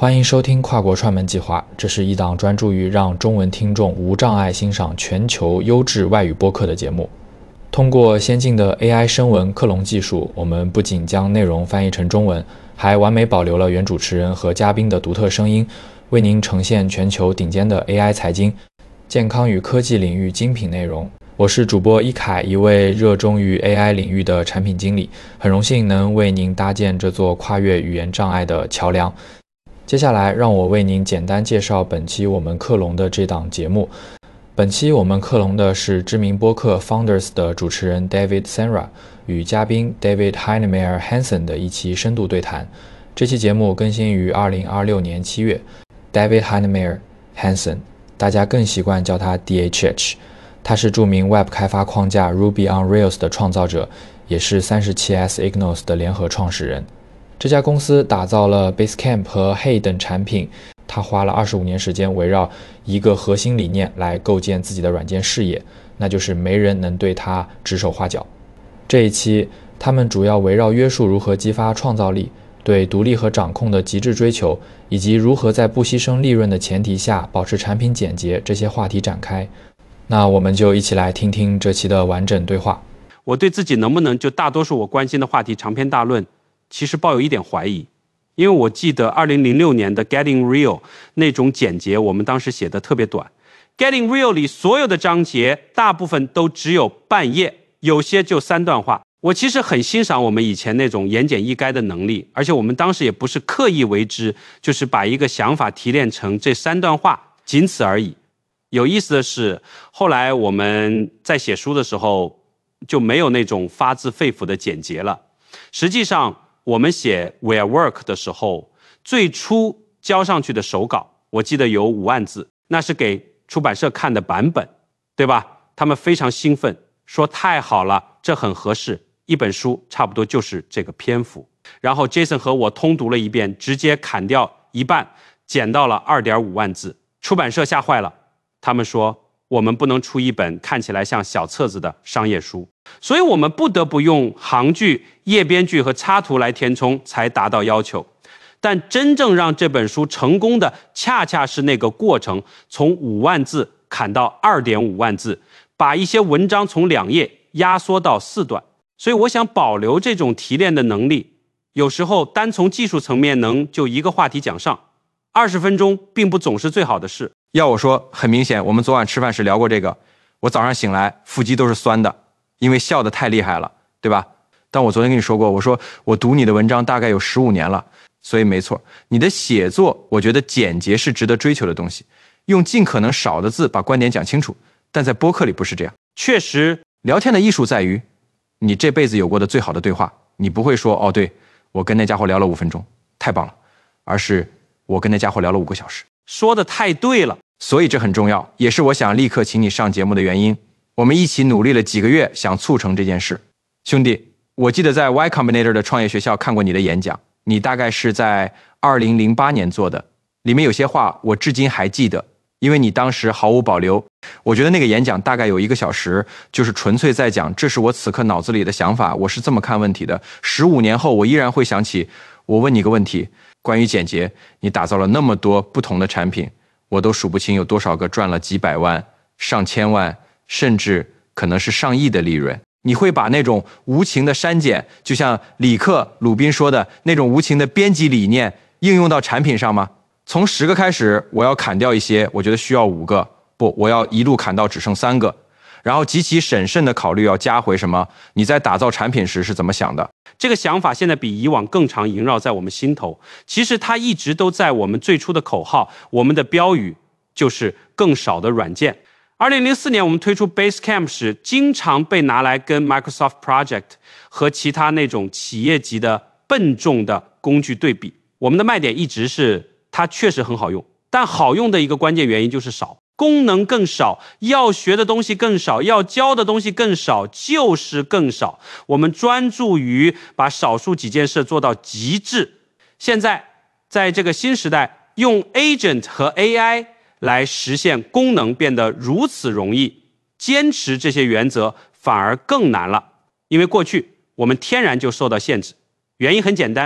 欢迎收听跨国串门计划，这是一档专注于让中文听众无障碍欣赏全球优质外语播客的节目。通过先进的 AI 声纹克隆技术，我们不仅将内容翻译成中文，还完美保留了原主持人和嘉宾的独特声音，为您呈现全球顶尖的 AI 财经、健康与科技领域精品内容。我是主播一凯，一位热衷于 AI 领域的产品经理，很荣幸能为您搭建这座跨越语言障碍的桥梁。接下来让我为您简单介绍本期我们克隆的这档节目。本期我们克隆的是知名播客 Founders 的主持人 David Senra 与嘉宾 David Heinemeier Hansson 的一期深度对谈。这期节目更新于2026年7月。David Heinemeier Hansson 大家更习惯叫他 DHH， 他是著名 Web 开发框架 Ruby on Rails 的创造者，也是 37S Ignos 的联合创始人。这家公司打造了 Basecamp 和 Hey 等产品，他花了25年时间围绕一个核心理念来构建自己的软件事业，那就是没人能对他指手画脚。这一期他们主要围绕约束如何激发创造力、对独立和掌控的极致追求，以及如何在不牺牲利润的前提下保持产品简洁这些话题展开。那我们就一起来听听这期的完整对话。 我对自己能不能就大多数我关心的话题长篇大论其实抱有一点怀疑，因为我记得2006年的 Getting Real 那种简洁，我们当时写的特别短。Getting Real 里所有的章节大部分都只有半页，有些就3段话。我其实很欣赏我们以前那种言简意赅的能力，而且我们当时也不是刻意为之，就是把一个想法提炼成这3段话，仅此而已。有意思的是，后来我们在写书的时候就没有那种发自肺腑的简洁了。实际上我们写 Where Work 的时候，最初交上去的手稿我记得有5万字，那是给出版社看的版本，对吧？他们非常兴奋，说太好了，这很合适，一本书差不多就是这个篇幅。然后 Jason 和我通读了一遍，直接砍掉一半，减到了2.5万字。出版社吓坏了，他们说我们不能出一本看起来像小册子的商业书，所以我们不得不用行距、页边距和插图来填充，才达到要求。但真正让这本书成功的，恰恰是那个过程，从5万字砍到2.5万字，把一些文章从2页压缩到4段。所以我想保留这种提炼的能力，有时候单从技术层面能就一个话题讲上，20分钟并不总是最好的事。 要我说，很明显，我们昨晚吃饭时聊过这个。我早上醒来，腹肌都是酸的，因为笑得太厉害了，对吧？但我昨天跟你说过，我说我读你的文章大概有15年了，所以没错，你的写作，我觉得简洁是值得追求的东西，用尽可能少的字把观点讲清楚。但在播客里不是这样。 确实， 聊天的艺术在于，你这辈子有过的最好的对话，你不会说哦，对，我跟那家伙聊了5分钟，太棒了，而是我跟那家伙聊了5个小时。 说得太对了。 所以这很重要，也是我想立刻请你上节目的原因。我们一起努力了几个月，想促成这件事。兄弟，我记得在 Y Combinator 的创业学校看过你的演讲，你大概是在2008年做的，里面有些话我至今还记得，因为你当时毫无保留。我觉得那个演讲大概有1个小时，就是纯粹在讲这是我此刻脑子里的想法，我是这么看问题的。15年后我依然会想起，我问你个问题，关于简洁，你打造了那么多不同的产品，我都数不清有多少个赚了几百万、上千万，甚至可能是上亿的利润。你会把那种无情的删减，就像鲁宾说的那种无情的编辑理念应用到产品上吗？从10个开始，我要砍掉一些，我觉得需要5个，不，我要一路砍到只剩3个，然后极其审慎的考虑要加回什么。你在打造产品时是怎么想的？ 这个想法现在比以往更常萦绕在我们心头。其实它一直都在我们最初的口号，我们的标语就是更少的软件。2004年我们推出 Basecamp 时，经常被拿来跟 Microsoft Project 和其他那种企业级的笨重的工具对比。我们的卖点一直是它确实很好用，但好用的一个关键原因就是少，功能更少，要学的东西更少，要教的东西更少，就是更少。我们专注于把少数几件事做到极致。现在在这个新时代，用 Agent 和 AI 来实现功能变得如此容易，坚持这些原则反而更难了。因为过去我们天然就受到限制，原因很简单，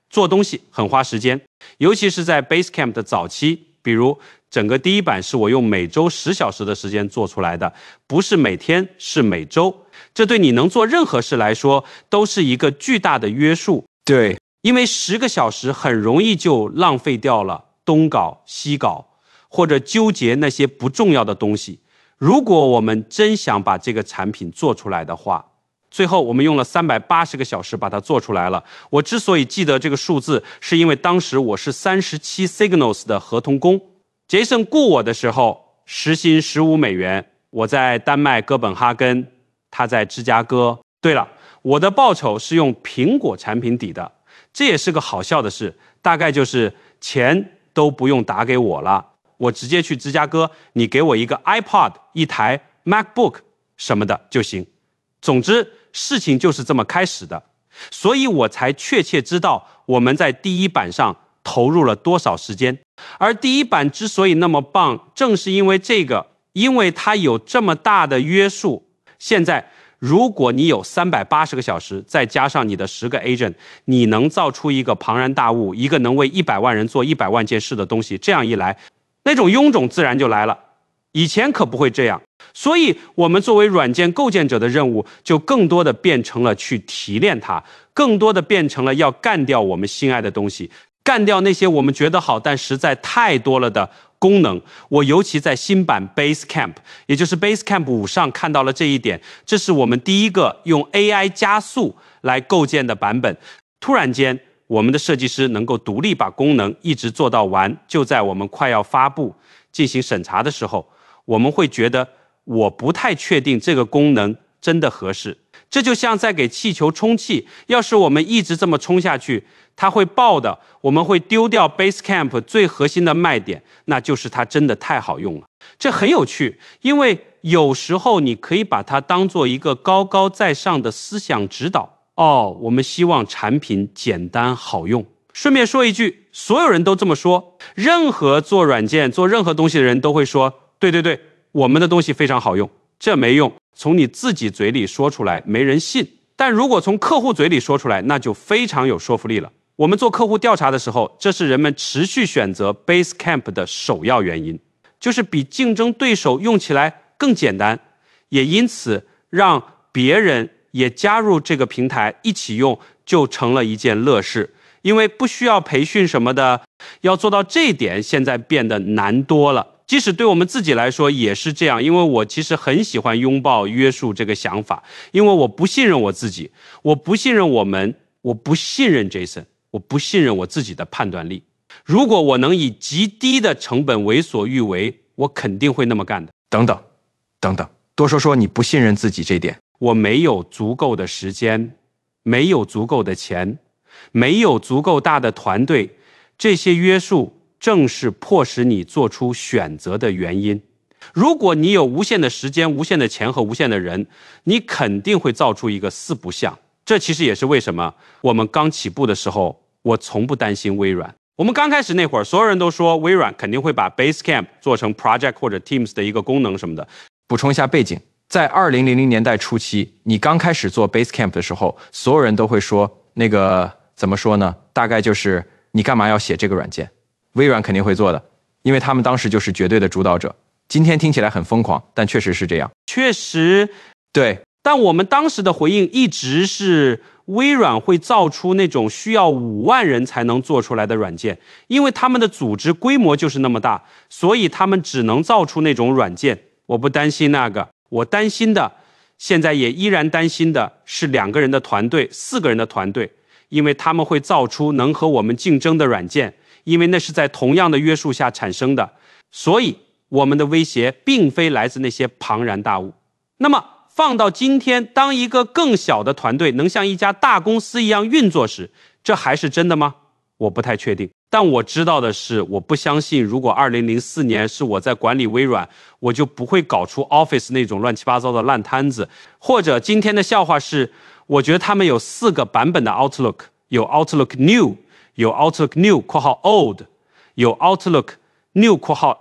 做东西很花时间，尤其是在 Basecamp 的早期，比如整个第一版是我用每周10小时的时间做出来的，不是每天，是每周。这对你能做任何事来说都是一个巨大的约束。 对， 因为10个小时很容易就浪费掉了东搞西搞，或者纠结那些不重要的东西。如果我们真想把这个产品做出来的话，最后我们用了380个小时把它做出来了。我之所以记得这个数字，是因为当时我是37 Signals 的合同工。Jason 雇我的时候，时薪$15，我在丹麦哥本哈根，他在芝加哥。对了，我的报酬是用苹果产品抵的，这也是个好笑的事，大概就是钱都不用打给我了，我直接去芝加哥，你给我一个 iPod、一台 MacBook 什么的就行。总之，事情就是这么开始的，所以我才确切知道我们在第一版上投入了多少时间。而第一版之所以那么棒，正是因为这个，因为它有这么大的约束。现在如果你有380个小时，再加上你的10个 agent， 你能造出一个庞然大物，一个能为100万人做100万件事的东西。这样一来，那种臃肿自然就来了。以前可不会这样，所以我们作为软件构建者的任务，就更多的变成了去提炼它，更多的变成了要干掉我们心爱的东西，干掉那些我们觉得好但实在太多了的功能。我尤其在新版 Basecamp， 也就是 Basecamp 5上看到了这一点，这是我们第一个用 AI 加速来构建的版本。突然间，我们的设计师能够独立把功能一直做到完，就在我们快要发布进行审查的时候，我们会觉得我不太确定这个功能真的合适。这就像在给气球充气，要是我们一直这么冲下去，它会爆的，我们会丢掉 Basecamp 最核心的卖点，那就是它真的太好用了。这很有趣，因为有时候你可以把它当做一个高高在上的思想指导。我们希望产品简单好用。顺便说一句，所有人都这么说，任何做软件做任何东西的人都会说，对，我们的东西非常好用。这没用，从你自己嘴里说出来没人信，但如果从客户嘴里说出来，那就非常有说服力了。我们做客户调查的时候，这是人们持续选择 Basecamp 的首要原因，就是比竞争对手用起来更简单，也因此让别人也加入这个平台一起用，就成了一件乐事。因为不需要培训什么的，要做到这一点现在变得难多了。即使对我们自己来说也是这样，因为我其实很喜欢拥抱约束这个想法，因为我不信任我自己，我不信任我们，我不信任 Jason， 我不信任我自己的判断力。如果我能以极低的成本为所欲为，我肯定会那么干的。 等等，多说说你不信任自己这点。 我没有足够的时间，没有足够的钱，没有足够大的团队，这些约束正是迫使你做出选择的原因。如果你有无限的时间、无限的钱和无限的人，你肯定会造出一个4不像。这其实也是为什么我们刚起步的时候，我从不担心微软。我们刚开始那会儿，所有人都说微软肯定会把 Basecamp 做成 Project 或者 Teams 的一个功能什么的。 补充一下背景，在2000年代初期，你刚开始做 Basecamp 的时候，所有人都会说那个怎么说呢？大概就是你干嘛要写这个软件？微软肯定会做的，因为他们当时就是绝对的主导者。今天听起来很疯狂，但确实是这样。 确实， 对。 但我们当时的回应一直是微软会造出那种需要5万人才能做出来的软件，因为他们的组织规模就是那么大，所以他们只能造出那种软件。我不担心那个，我担心的，现在也依然担心的是2个人的团队、4个人的团队，因为他们会造出能和我们竞争的软件，因为那是在同样的约束下产生的。所以我们的威胁并非来自那些庞然大物。那么放到今天，当一个更小的团队能像一家大公司一样运作时，这还是真的吗？我不太确定。但我知道的是，我不相信如果2004年是我在管理微软，我就不会搞出 Office 那种乱七八糟的烂摊子。或者今天的笑话是，我觉得他们有4个版本的 Outlook， 有 Outlook New， 有 Outlook New (括号 Old), 有 Outlook New (括号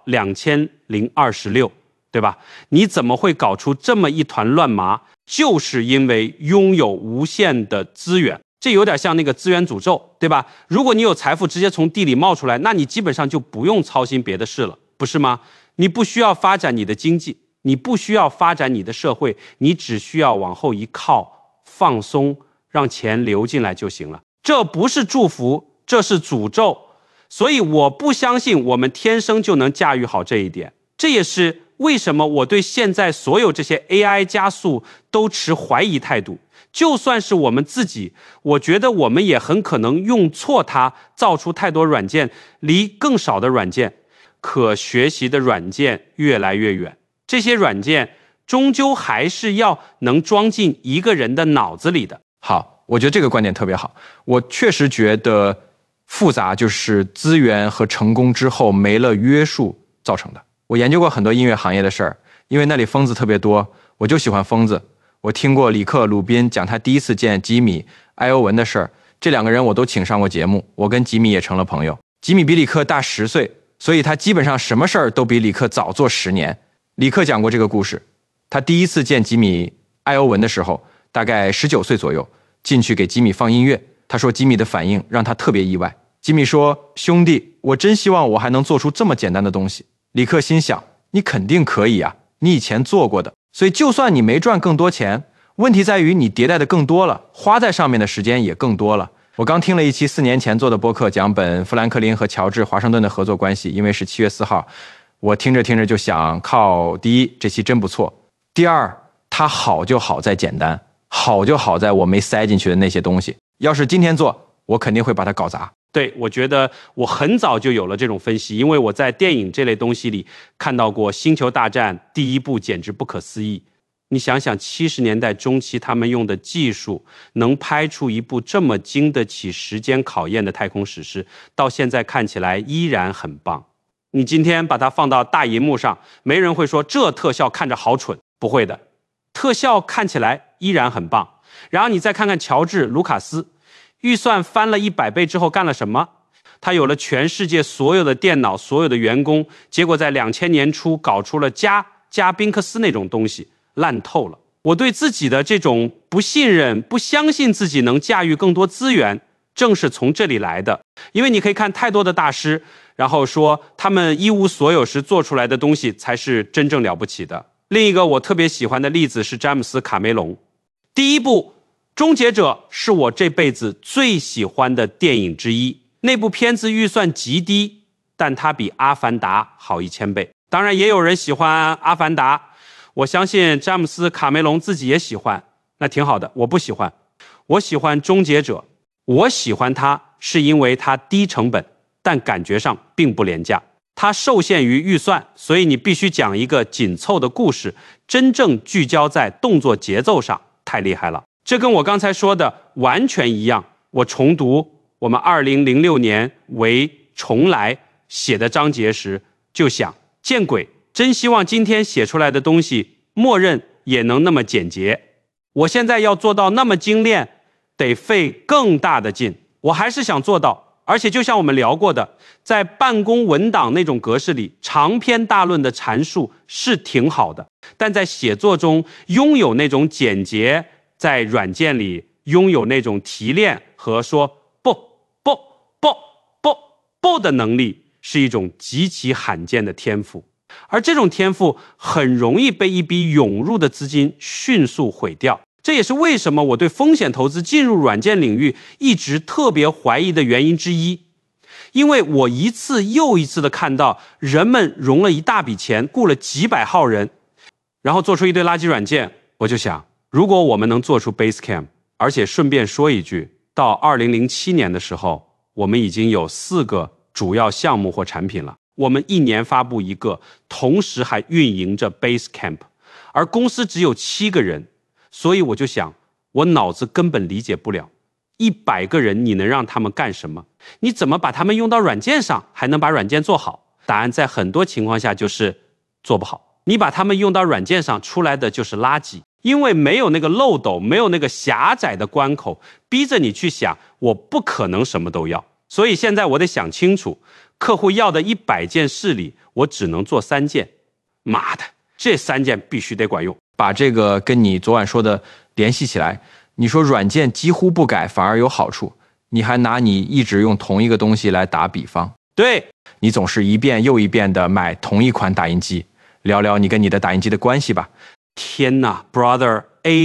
2026)，对吧？你怎么会搞出这么一团乱麻？就是因为拥有无限的资源。 这有点像那个资源诅咒，对吧？如果你有财富直接从地里冒出来，那你基本上就不用操心别的事了，不是吗？你不需要发展你的经济，你不需要发展你的社会，你只需要往后一靠，放松，让钱流进来就行了。这不是祝福，这是诅咒。所以我不相信我们天生就能驾驭好这一点。这也是为什么我对现在所有这些 AI 加速都持怀疑态度。就算是我们自己，我觉得我们也很可能用错它，造出太多软件，离更少的软件、可学习的软件越来越远。这些软件终究还是要能装进一个人的脑子里的。 好，我觉得这个观点特别好。我确实觉得复杂就是资源和成功之后没了约束造成的。我研究过很多音乐行业的事儿，因为那里疯子特别多，我就喜欢疯子。我听过里克·鲁宾讲他第一次见吉米·埃欧文的事儿，这两个人我都请上过节目，我跟吉米也成了朋友。吉米比里克大10岁，所以他基本上什么事儿都比里克早做10年。里克讲过这个故事，他第一次见吉米·埃欧文的时候，大概19岁左右，进去给吉米放音乐。他说吉米的反应让他特别意外。吉米说：“兄弟，我真希望我还能做出这么简单的东西。”里克心想：“你肯定可以啊，你以前做过的。所以就算你没赚更多钱，问题在于你迭代的更多了，花在上面的时间也更多了。”我刚听了一期4年前做的播客，讲本·富兰克林和乔治·华盛顿的合作关系，因为是7月4号，我听着听着就想，靠，第一，这期真不错；第二，它好就好在简单，好就好在我没塞进去的那些东西。要是今天做，我肯定会把它搞砸。 对，我觉得我很早就有了这种分析，因为我在电影这类东西里看到过《星球大战》第一部，简直不可思议。你想想70年代中期他们用的技术，能拍出一部这么经得起时间考验的太空史诗，到现在看起来依然很棒。你今天把它放到大荧幕上，没人会说这特效看着好蠢，不会的，特效看起来依然很棒。然后你再看看乔治·卢卡斯，预算翻了100倍之后干了什么？他有了全世界所有的电脑，所有的员工，结果在2000年初搞出了加宾克斯那种东西，烂透了。我对自己的这种不信任、不相信自己能驾驭更多资源，正是从这里来的。因为你可以看太多的大师，然后说他们一无所有时做出来的东西才是真正了不起的。另一个我特别喜欢的例子是詹姆斯·卡梅隆。第一部《终结者》是我这辈子最喜欢的电影之一。那部片子预算极低，但它比《阿凡达》好1000倍。当然也有人喜欢《阿凡达》，我相信詹姆斯·卡梅隆自己也喜欢，那挺好的。我不喜欢，我喜欢《终结者》。我喜欢它是因为它低成本，但感觉上并不廉价。它受限于预算，所以你必须讲一个紧凑的故事，真正聚焦在动作节奏上，太厉害了。这跟我刚才说的完全一样。我重读我们2006年为重来写的章节时，就想，见鬼，真希望今天写出来的东西默认也能那么简洁。我现在要做到那么精炼，得费更大的劲。我还是想做到，而且就像我们聊过的，在办公文档那种格式里，长篇大论的阐述是挺好的，但在写作中拥有那种简洁，在软件里拥有那种提炼和说不的能力，是一种极其罕见的天赋。而这种天赋很容易被一笔涌入的资金迅速毁掉。这也是为什么我对风险投资进入软件领域一直特别怀疑的原因之一。因为我一次又一次的看到人们融了一大笔钱，雇了几百号人，然后做出一堆垃圾软件。我就想，如果我们能做出 Basecamp， 而且顺便说一句，到2007年的时候，我们已经有4个主要项目或产品了，我们1年发布1个，同时还运营着 Basecamp， 而公司只有7个人。所以我就想，我脑子根本理解不了，100个人你能让他们干什么？你怎么把他们用到软件上，还能把软件做好？答案在很多情况下就是做不好。你把他们用到软件上，出来的就是垃圾，因为没有那个漏斗，没有那个狭窄的关口，逼着你去想，我不可能什么都要。所以现在我得想清楚，客户要的100件事里，我只能做3件。妈的，这3件必须得管用。 把这个跟你昨晚说的联系起来， 你说软件几乎不改反而有好处，你还拿你一直用同一个东西来打比方。 对， 你总是一遍又一遍的买同一款打印机，聊聊你跟你的打印机的关系吧。 天哪 ，Brother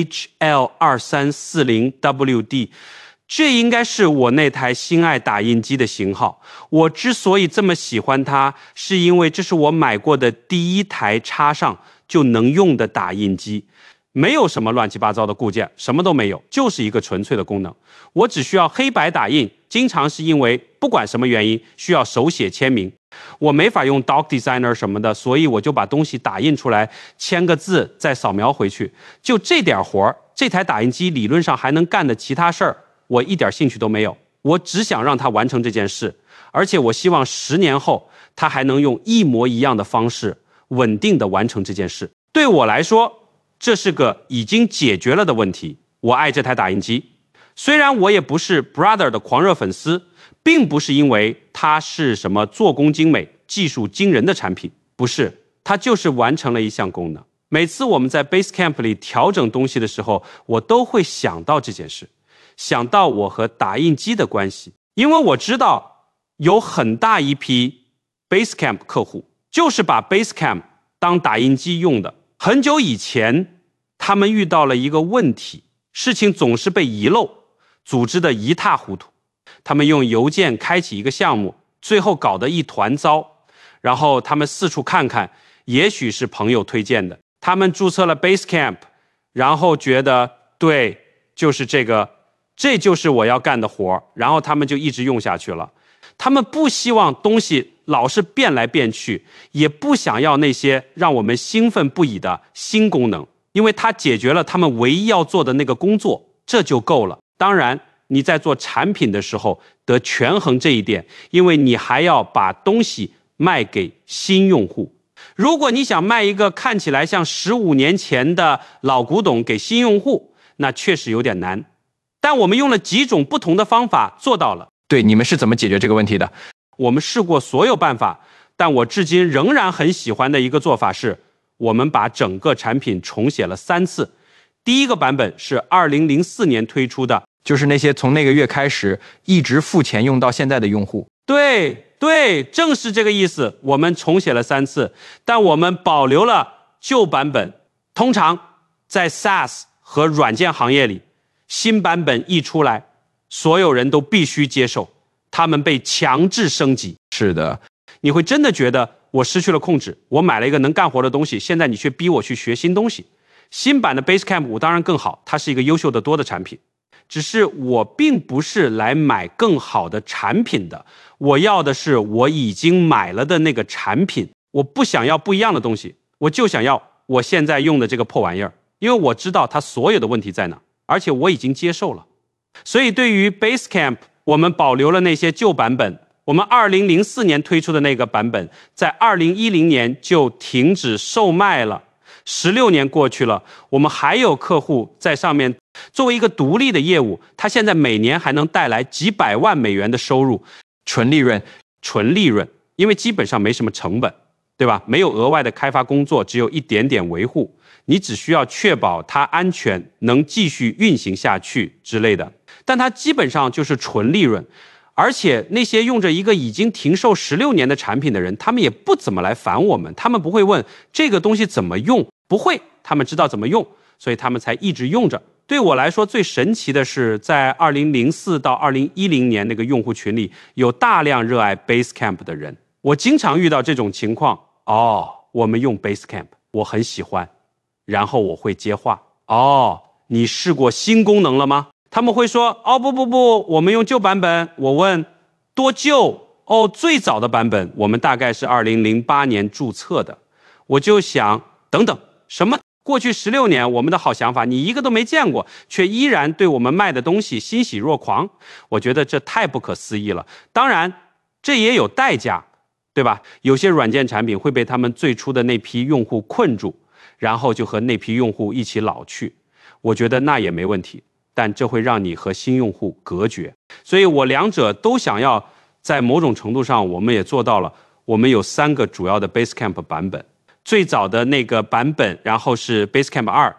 HL2340WD， 这应该是我那台心爱打印机的型号。我之所以这么喜欢它，是因为这是我买过的第一台插上就能用的打印机。没有什么乱七八糟的固件，什么都没有，就是一个纯粹的功能。我只需要黑白打印，经常是因为不管什么原因需要手写签名，我没法用 Doc Designer 什么的，所以我就把东西打印出来，签个字，再扫描回去。就这点活，这台打印机理论上还能干的其他事儿，我一点兴趣都没有。我只想让它完成这件事，而且我希望10年后它还能用一模一样的方式稳定地完成这件事。对我来说，这是个已经解决了的问题。我爱这台打印机，虽然我也不是 Brother 的狂热粉丝，并不是因为它是什么做工精美、技术惊人的产品，不是，它就是完成了一项功能。每次我们在 Basecamp 里调整东西的时候，我都会想到这件事，想到我和打印机的关系，因为我知道有很大一批 Basecamp 客户就是把 Basecamp 当打印机用的。很久以前，他们遇到了一个问题，事情总是被遗漏，组织的一塌糊涂。他们用邮件开启一个项目，最后搞得一团糟。然后他们四处看看，也许是朋友推荐的。他们注册了 Basecamp， 然后觉得对，就是这个，这就是我要干的活，然后他们就一直用下去了。他们不希望东西老是变来变去，也不想要那些让我们兴奋不已的新功能，因为它解决了他们唯一要做的那个工作，这就够了。当然，你在做产品的时候得权衡这一点，因为你还要把东西卖给新用户。如果你想卖一个看起来像15年前的老古董给新用户，那确实有点难。但我们用了几种不同的方法做到了。 对，你们是怎么解决这个问题的？ 我们试过所有办法，但我至今仍然很喜欢的一个做法是，我们把整个产品重写了3次。第一个版本是2004年推出的， 就是那些从那个月开始一直付钱用到现在的用户。 对，正是这个意思。我们重写了3次，但我们保留了旧版本。通常在 SaaS 和软件行业里，新版本一出来，所有人都必须接受，他们被强制升级。 是的， 你会真的觉得我失去了控制，我买了一个能干活的东西，现在你却逼我去学新东西。新版的 Basecamp 5当然更好，它是一个优秀得多的产品，只是我并不是来买更好的产品的，我要的是我已经买了的那个产品。我不想要不一样的东西，我就想要我现在用的这个破玩意儿，因为我知道它所有的问题在哪，而且我已经接受了。所以对于 Basecamp， 我们保留了那些旧版本。我们2004年推出的那个版本，在2010年就停止售卖了。16年过去了，我们还有客户在上面作为一个独立的业务，它现在每年还能带来几百万美元的收入， 纯利润， 因为基本上没什么成本，对吧？没有额外的开发工作，只有一点点维护，你只需要确保它安全，能继续运行下去之类的。但它基本上就是纯利润。而且那些用着一个已经停售16年的产品的人，他们也不怎么来烦我们，他们不会问这个东西怎么用，不会，他们知道怎么用，所以他们才一直用着。对我来说最神奇的是，在2004到2010年那个用户群里，有大量热爱 Basecamp 的人。我经常遇到这种情况，我们用 Basecamp， 我很喜欢，然后我会接话，你试过新功能了吗？他们会说，不，我们用旧版本。我问，多旧？最早的版本，我们大概是2008年注册的。我就想，等等，什么？过去16年，我们的好想法你一个都没见过，却依然对我们卖的东西欣喜若狂。我觉得这太不可思议了。当然，这也有代价，对吧？有些软件产品会被他们最初的那批用户困住，然后就和那批用户一起老去。我觉得那也没问题。但这会让你和新用户隔绝，所以我两者都想要。在某种程度上，我们也做到了。我们有3个主要的 Basecamp 版本，最早的那个版本，然后是 Basecamp 2，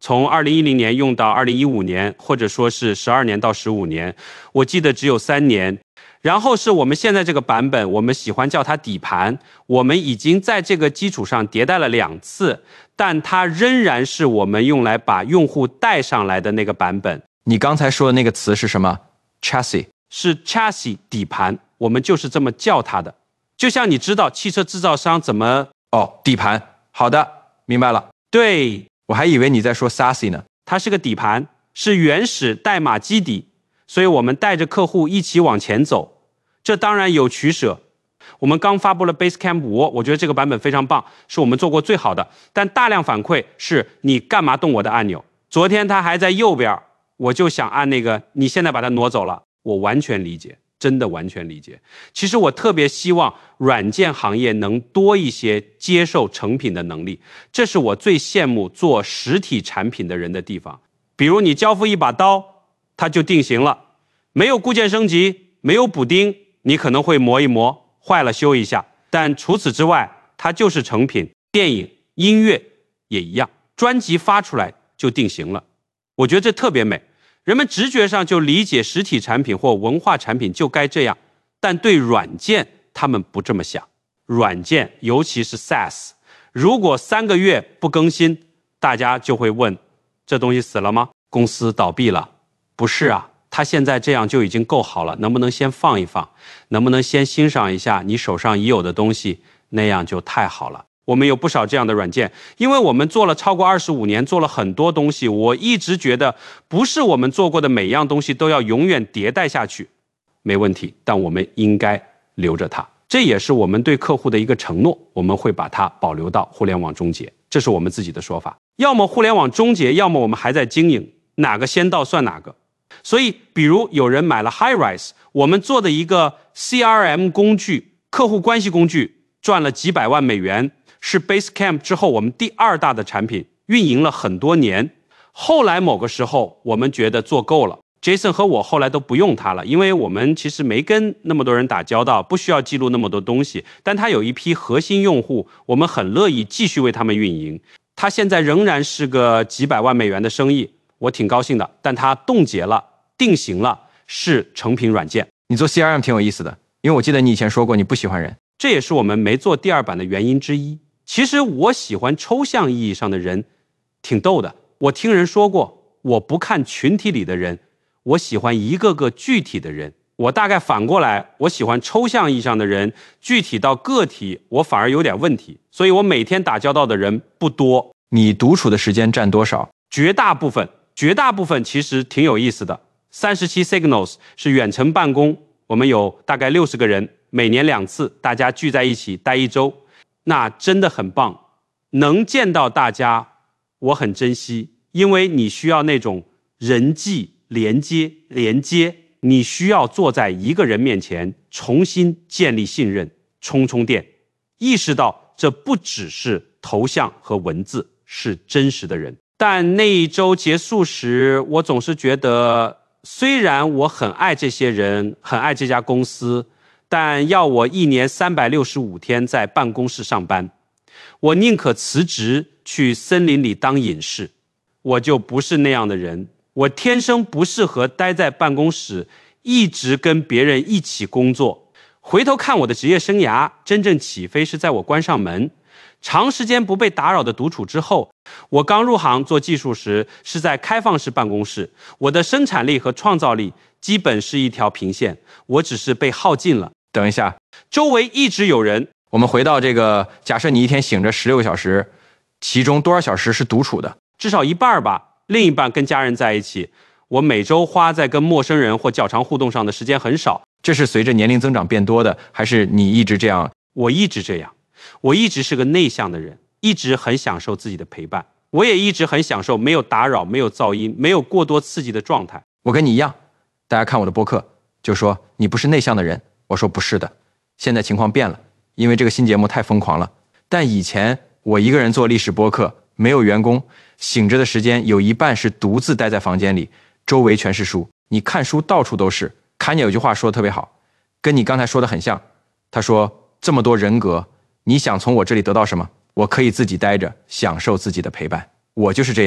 从2010年用到2015年，或者说是12年到15年，我记得只有3年。然后是我们现在这个版本，我们喜欢叫它底盘，我们已经在这个基础上迭代了2次，但它仍然是我们用来把用户带上来的那个版本。 你刚才说的那个词是什么 ？chassis 是 chassis 底盘，我们就是这么叫它的。就像你知道汽车制造商怎么底盘，好的，明白了。 对， 我还以为你在说 chassis 呢。 它是个底盘，是原始代码基底，所以我们带着客户一起往前走。这当然有取舍。我们刚发布了 Basecamp 5，我觉得这个版本非常棒，是我们做过最好的。但大量反馈是你干嘛动我的按钮？昨天它还在右边，我就想按那个，你现在把它挪走了。我完全理解，真的完全理解。其实我特别希望软件行业能多一些接受成品的能力，这是我最羡慕做实体产品的人的地方。比如你交付一把刀，它就定型了，没有固件升级，没有补丁，你可能会磨一磨，坏了修一下，但除此之外，它就是成品。电影、音乐也一样，专辑发出来就定型了。我觉得这特别美。人们直觉上就理解实体产品或文化产品就该这样，但对软件他们不这么想。软件，尤其是 SaaS， 如果3个月不更新，大家就会问：这东西死了吗？公司倒闭了？不是啊。它现在这样就已经够好了，能不能先放一放？能不能先欣赏一下你手上已有的东西？那样就太好了。我们有不少这样的软件，因为我们做了超过25年，做了很多东西。我一直觉得，不是我们做过的每样东西都要永远迭代下去，没问题，但我们应该留着它。这也是我们对客户的一个承诺，我们会把它保留到互联网终结，这是我们自己的说法。要么互联网终结，要么我们还在经营，哪个先到算哪个。所以比如有人买了 HiRise， 我们做的一个 CRM 工具，客户关系工具，赚了几百万美元，是 Basecamp 之后我们第2大的产品，运营了很多年。后来某个时候我们觉得做够了， Jason 和我后来都不用它了，因为我们其实没跟那么多人打交道，不需要记录那么多东西，但它有一批核心用户，我们很乐意继续为他们运营。它现在仍然是个几百万美元的生意，我挺高兴的，但它冻结了，定型了，是成品软件。 你做 CRM 挺有意思的，因为我记得你以前说过你不喜欢人， 这也是我们没做第2版的原因之一。其实我喜欢抽象意义上的人，挺逗的。我听人说过，我不看群体里的人，我喜欢一个个具体的人。我大概反过来，我喜欢抽象意义上的人，具体到个体，我反而有点问题。所以我每天打交道的人不多。 你独处的时间占多少？ 绝大部分其实挺有意思的。37 Signals 是远程办公，我们有大概60个人，每年2次，大家聚在一起待1周，那真的很棒。能见到大家，我很珍惜，因为你需要那种人际连接，你需要坐在一个人面前，重新建立信任，充电，意识到这不只是头像和文字，是真实的人。但那一周结束时，我总是觉得，虽然我很爱这些人，很爱这家公司，但要我1年365天在办公室上班，我宁可辞职去森林里当隐士。我就不是那样的人，我天生不适合待在办公室，一直跟别人一起工作。回头看我的职业生涯，真正起飞是在我关上门，长时间不被打扰的独处之后。我刚入行做技术时是在开放式办公室，我的生产力和创造力基本是一条平线，我只是被耗尽了。 等一下， 周围一直有人。 我们回到这个，假设你一天醒着16个小时，其中多少小时是独处的？ 至少1半吧，另一半跟家人在一起。我每周花在跟陌生人或较长互动上的时间很少。 这是随着年龄增长变多的，还是你一直这样？ 我一直这样，我一直是个内向的人，一直很享受自己的陪伴。我也一直很享受没有打扰、没有噪音、没有过多刺激的状态。 我跟你一样，大家看我的播客就说你不是内向的人，我说不是的。现在情况变了，因为这个新节目太疯狂了。但以前我一个人做历史播客，没有员工，醒着的时间有一半是独自待在房间里，周围全是书，你看书到处都是。坎姐有句话说得特别好，跟你刚才说的很像。他说这么多人格，你想从我这里得到什么？我可以自己待着，享受自己的陪伴。我就是这样，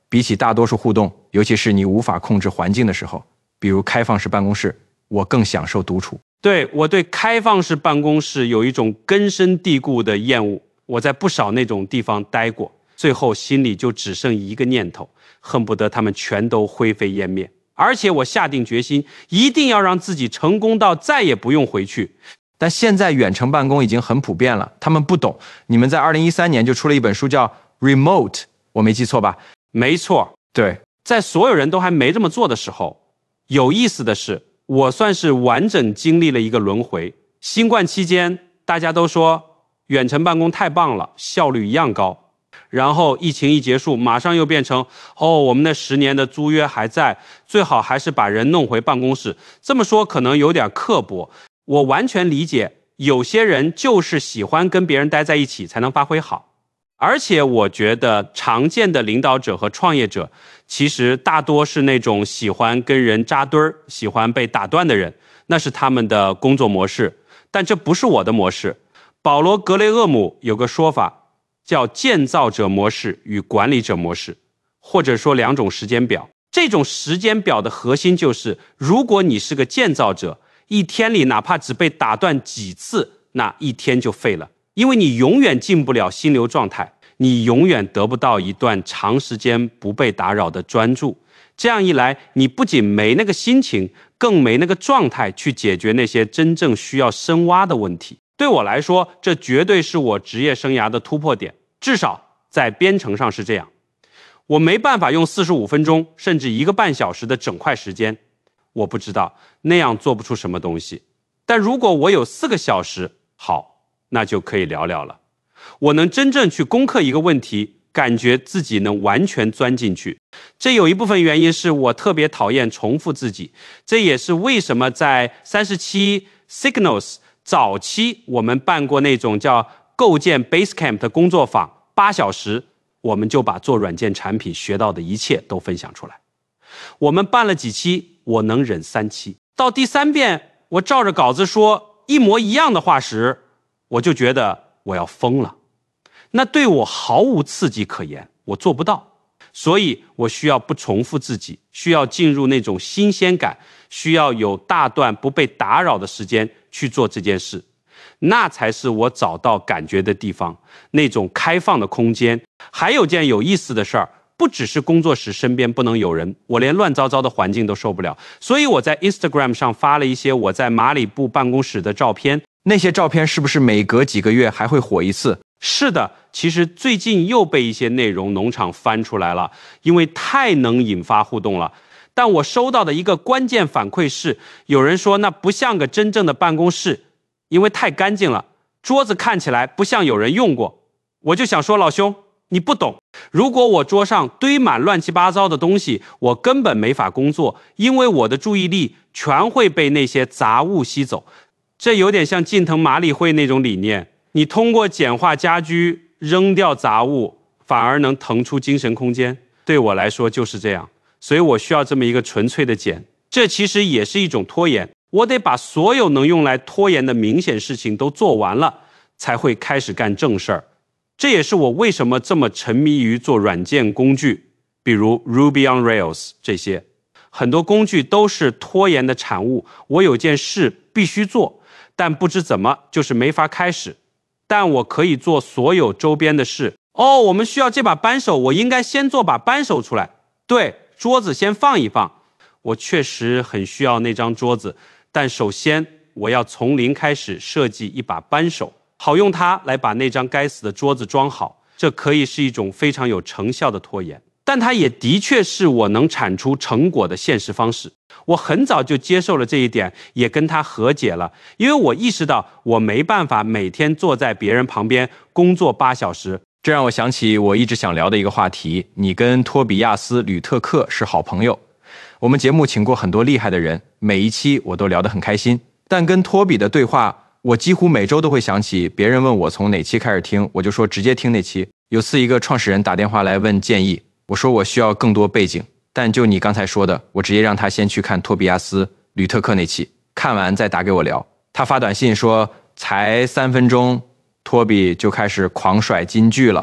比起大多数互动，尤其是你无法控制环境的时候，比如开放式办公室，我更享受独处。 对，我对开放式办公室有一种根深蒂固的厌恶，我在不少那种地方待过，最后心里就只剩一个念头，恨不得他们全都灰飞烟灭。而且我下定决心，一定要让自己成功到再也不用回去。 但现在远程办公已经很普遍了，他们不懂。你们在2013年就出了一本书叫 Remote， 我没记错吧？ 没错， 对， 在所有人都还没这么做的时候，有意思的是，我算是完整经历了一个轮回。新冠期间，大家都说远程办公太棒了，效率一样高。然后疫情一结束，马上又变成我们那10年的租约还在，最好还是把人弄回办公室。这么说可能有点刻薄，我完全理解，有些人就是喜欢跟别人待在一起才能发挥好。而且我觉得常见的领导者和创业者，其实大多是那种喜欢跟人扎堆儿、喜欢被打断的人，那是他们的工作模式。但这不是我的模式。保罗·格雷厄姆有个说法，叫建造者模式与管理者模式，或者说2种时间表。这种时间表的核心就是，如果你是个建造者，一天里哪怕只被打断几次，那一天就废了。因为你永远进不了心流状态，你永远得不到一段长时间不被打扰的专注。这样一来，你不仅没那个心情，更没那个状态去解决那些真正需要深挖的问题。对我来说，这绝对是我职业生涯的突破点，至少在编程上是这样。我没办法用45分钟甚至1个半小时的整块时间，我不知道那样做不出什么东西。但如果我有4个小时，好，那就可以聊聊了。我能真正去攻克一个问题，感觉自己能完全钻进去。这有一部分原因是我特别讨厌重复自己，这也是为什么在37 Signals 早期我们办过那种叫构建 Basecamp 的工作坊，8小时我们就把做软件产品学到的一切都分享出来。我们办了几期，我能忍3期，到第3遍我照着稿子说一模一样的话时，我就觉得我要疯了，那对我毫无刺激可言，我做不到。所以我需要不重复自己，需要进入那种新鲜感，需要有大段不被打扰的时间去做这件事，那才是我找到感觉的地方，那种开放的空间。还有件有意思的事儿，不只是工作时身边不能有人，我连乱糟糟的环境都受不了，所以我在 Instagram 上发了一些我在马里布办公室的照片。 那些照片是不是每隔几个月还会火一次？ 是的，其实最近又被一些内容农场翻出来了，因为太能引发互动了。但我收到的一个关键反馈是，有人说那不像个真正的办公室，因为太干净了，桌子看起来不像有人用过。我就想说，老兄，你不懂，如果我桌上堆满乱七八糟的东西，我根本没法工作，因为我的注意力全会被那些杂物吸走。这有点像近藤麻里惠那种理念，你通过简化家居，扔掉杂物，反而能腾出精神空间。对我来说就是这样，所以我需要这么一个纯粹的简。这其实也是一种拖延，我得把所有能用来拖延的明显事情都做完了，才会开始干正事儿。这也是我为什么这么沉迷于做软件工具，比如 Ruby on Rails 这些。很多工具都是拖延的产物，我有件事必须做，但不知怎么就是没法开始。但我可以做所有周边的事。我们需要这把扳手，我应该先做把扳手出来。对，桌子先放一放。我确实很需要那张桌子，但首先我要从零开始设计一把扳手，好用它来把那张该死的桌子装好。这可以是一种非常有成效的拖延，但它也的确是我能产出成果的现实方式。我很早就接受了这一点，也跟他和解了，因为我意识到我没办法每天坐在别人旁边工作8小时。 这让我想起我一直想聊的一个话题，你跟托比亚斯·吕特克是好朋友。我们节目请过很多厉害的人，每一期我都聊得很开心，但跟托比的对话，我几乎每周都会想起别人问我从哪期开始听，我就说直接听那期。有次一个创始人打电话来问建议，我说我需要更多背景，但就你刚才说的，我直接让他先去看托比亚斯·吕特克那期，看完再打给我聊。他发短信说才3分钟，托比就开始狂甩金句了。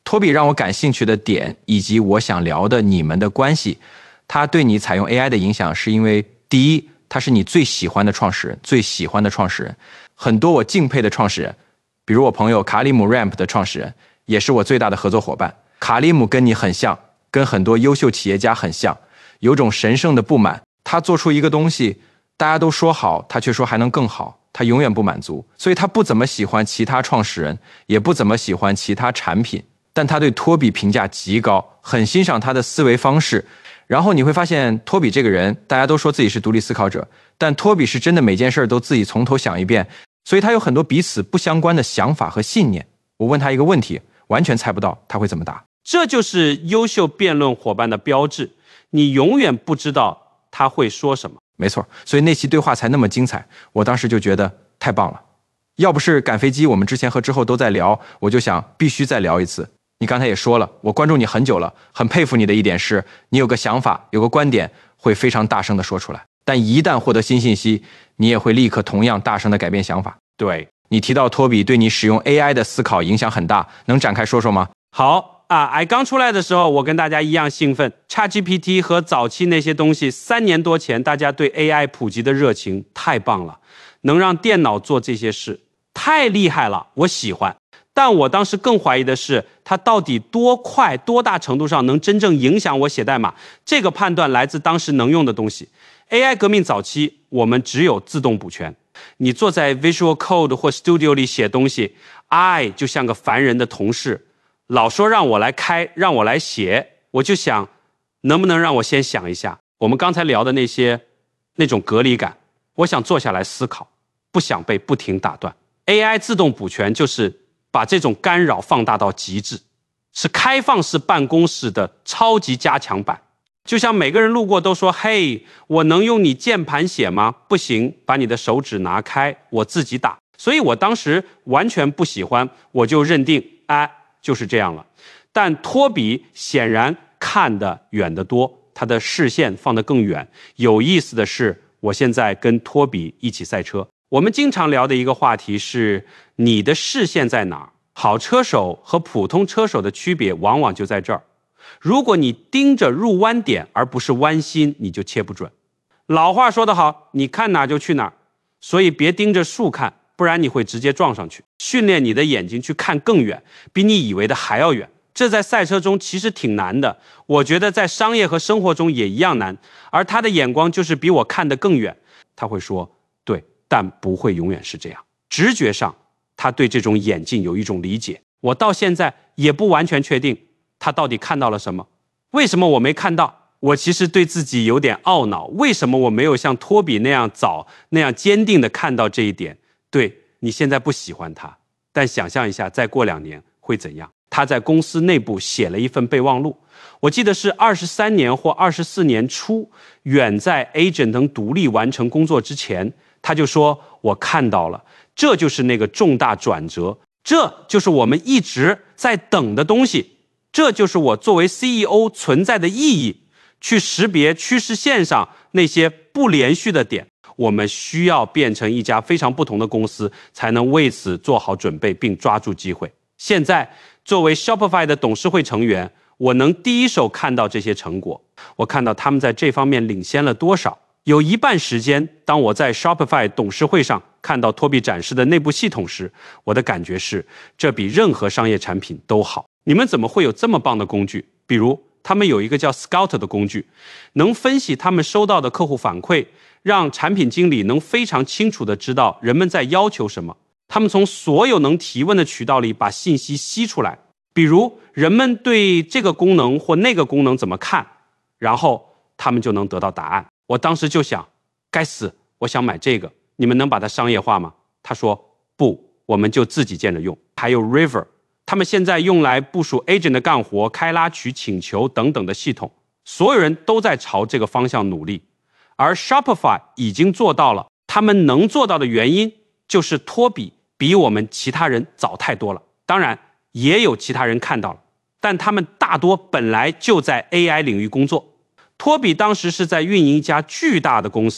托比让我感兴趣的点，以及我想聊的你们的关系，他对你采用 AI 的影响，是因为第一，他是你最喜欢的创始人，很多我敬佩的创始人，比如我朋友卡里姆 Ramp 的创始人，也是我最大的合作伙伴。卡里姆跟你很像，跟很多优秀企业家很像，有种神圣的不满，他做出一个东西，大家都说好，他却说还能更好，他永远不满足，所以他不怎么喜欢其他创始人，也不怎么喜欢其他产品，但他对托比评价极高，很欣赏他的思维方式。然后你会发现托比这个人，大家都说自己是独立思考者，但托比是真的每件事都自己从头想一遍，所以他有很多彼此不相关的想法和信念。我问他一个问题，完全猜不到他会怎么答。 这就是优秀辩论伙伴的标志，你永远不知道他会说什么。 没错，所以那期对话才那么精彩，我当时就觉得太棒了。要不是赶飞机，我们之前和之后都在聊，我就想必须再聊一次。你刚才也说了，我关注你很久了，很佩服你的一点是，你有个想法，有个观点，会非常大声的说出来，但一旦获得新信息，你也会立刻同样大声的改变想法。 对， 你提到托比对你使用 AI 的思考影响很大，能展开说说吗？ 好啊，刚出来的时候，我跟大家一样兴奋。ChatGPT 和早期那些东西，3年多前大家对 AI 普及的热情太棒了，能让电脑做这些事，太厉害了，我喜欢。但我当时更怀疑的是，它到底多快、多大程度上能真正影响我写代码？这个判断来自当时能用的东西。AI 革命早期，我们只有自动补全。你坐在 Visual Code 或 Studio 里写东西 ，I 就像个烦人的同事，老说让我来开，让我来写，我就想，能不能让我先想一下？我们刚才聊的那种隔离感，我想坐下来思考，不想被不停打断。AI 自动补全就是把这种干扰放大到极致，是开放式办公室的超级加强版。就像每个人路过都说，嘿，我能用你键盘写吗？不行，把你的手指拿开，我自己打。所以我当时完全不喜欢，我就认定，就是这样了。但托比显然看得远得多，他的视线放得更远。有意思的是，我现在跟托比一起赛车，我们经常聊的一个话题是，你的视线在哪儿？好车手和普通车手的区别往往就在这儿。如果你盯着入弯点而不是弯心，你就切不准。老话说得好，你看哪就去哪儿，所以别盯着树看，不然你会直接撞上去。训练你的眼睛去看更远，比你以为的还要远。这在赛车中其实挺难的，我觉得在商业和生活中也一样难。而他的眼光就是比我看得更远。他会说，对，但不会永远是这样。直觉上，他对这种眼镜有一种理解。我到现在也不完全确定他到底看到了什么。为什么我没看到？我其实对自己有点懊恼，为什么我没有像托比那样早、那样坚定地看到这一点？对，你现在不喜欢他，但想象一下，再过2年会怎样？他在公司内部写了一份备忘录，我记得是23年或24年初，远在 Agent 能独立完成工作之前，他就说，我看到了，这就是那个重大转折，这就是我们一直在等的东西，这就是我作为 CEO 存在的意义，去识别趋势线上那些不连续的点。我们需要变成一家非常不同的公司，才能为此做好准备并抓住机会。现在作为 Shopify 的董事会成员，我能第一手看到这些成果，我看到他们在这方面领先了多少。有一半时间，当我在 Shopify 董事会上看到托比展示的内部系统时，我的感觉是，这比任何商业产品都好。你们怎么会有这么棒的工具？比如他们有一个叫 Scout 的工具，能分析他们收到的客户反馈，让产品经理能非常清楚地知道人们在要求什么。他们从所有能提问的渠道里把信息吸出来，比如人们对这个功能或那个功能怎么看，然后他们就能得到答案。我当时就想，该死，我想买这个，你们能把它商业化吗？他说不，我们就自己见着用。还有 River， 他们现在用来部署 Agent 的干活、开拉取请求等等的系统，所有人都在朝这个方向努力。而 Shopify 已经做到了，他们能做到的原因就是托比比我们其他人早太多了。当然也有其他人看到了，但他们大多本来就在 AI 领域工作。托比当时是在运营一家巨大的公司，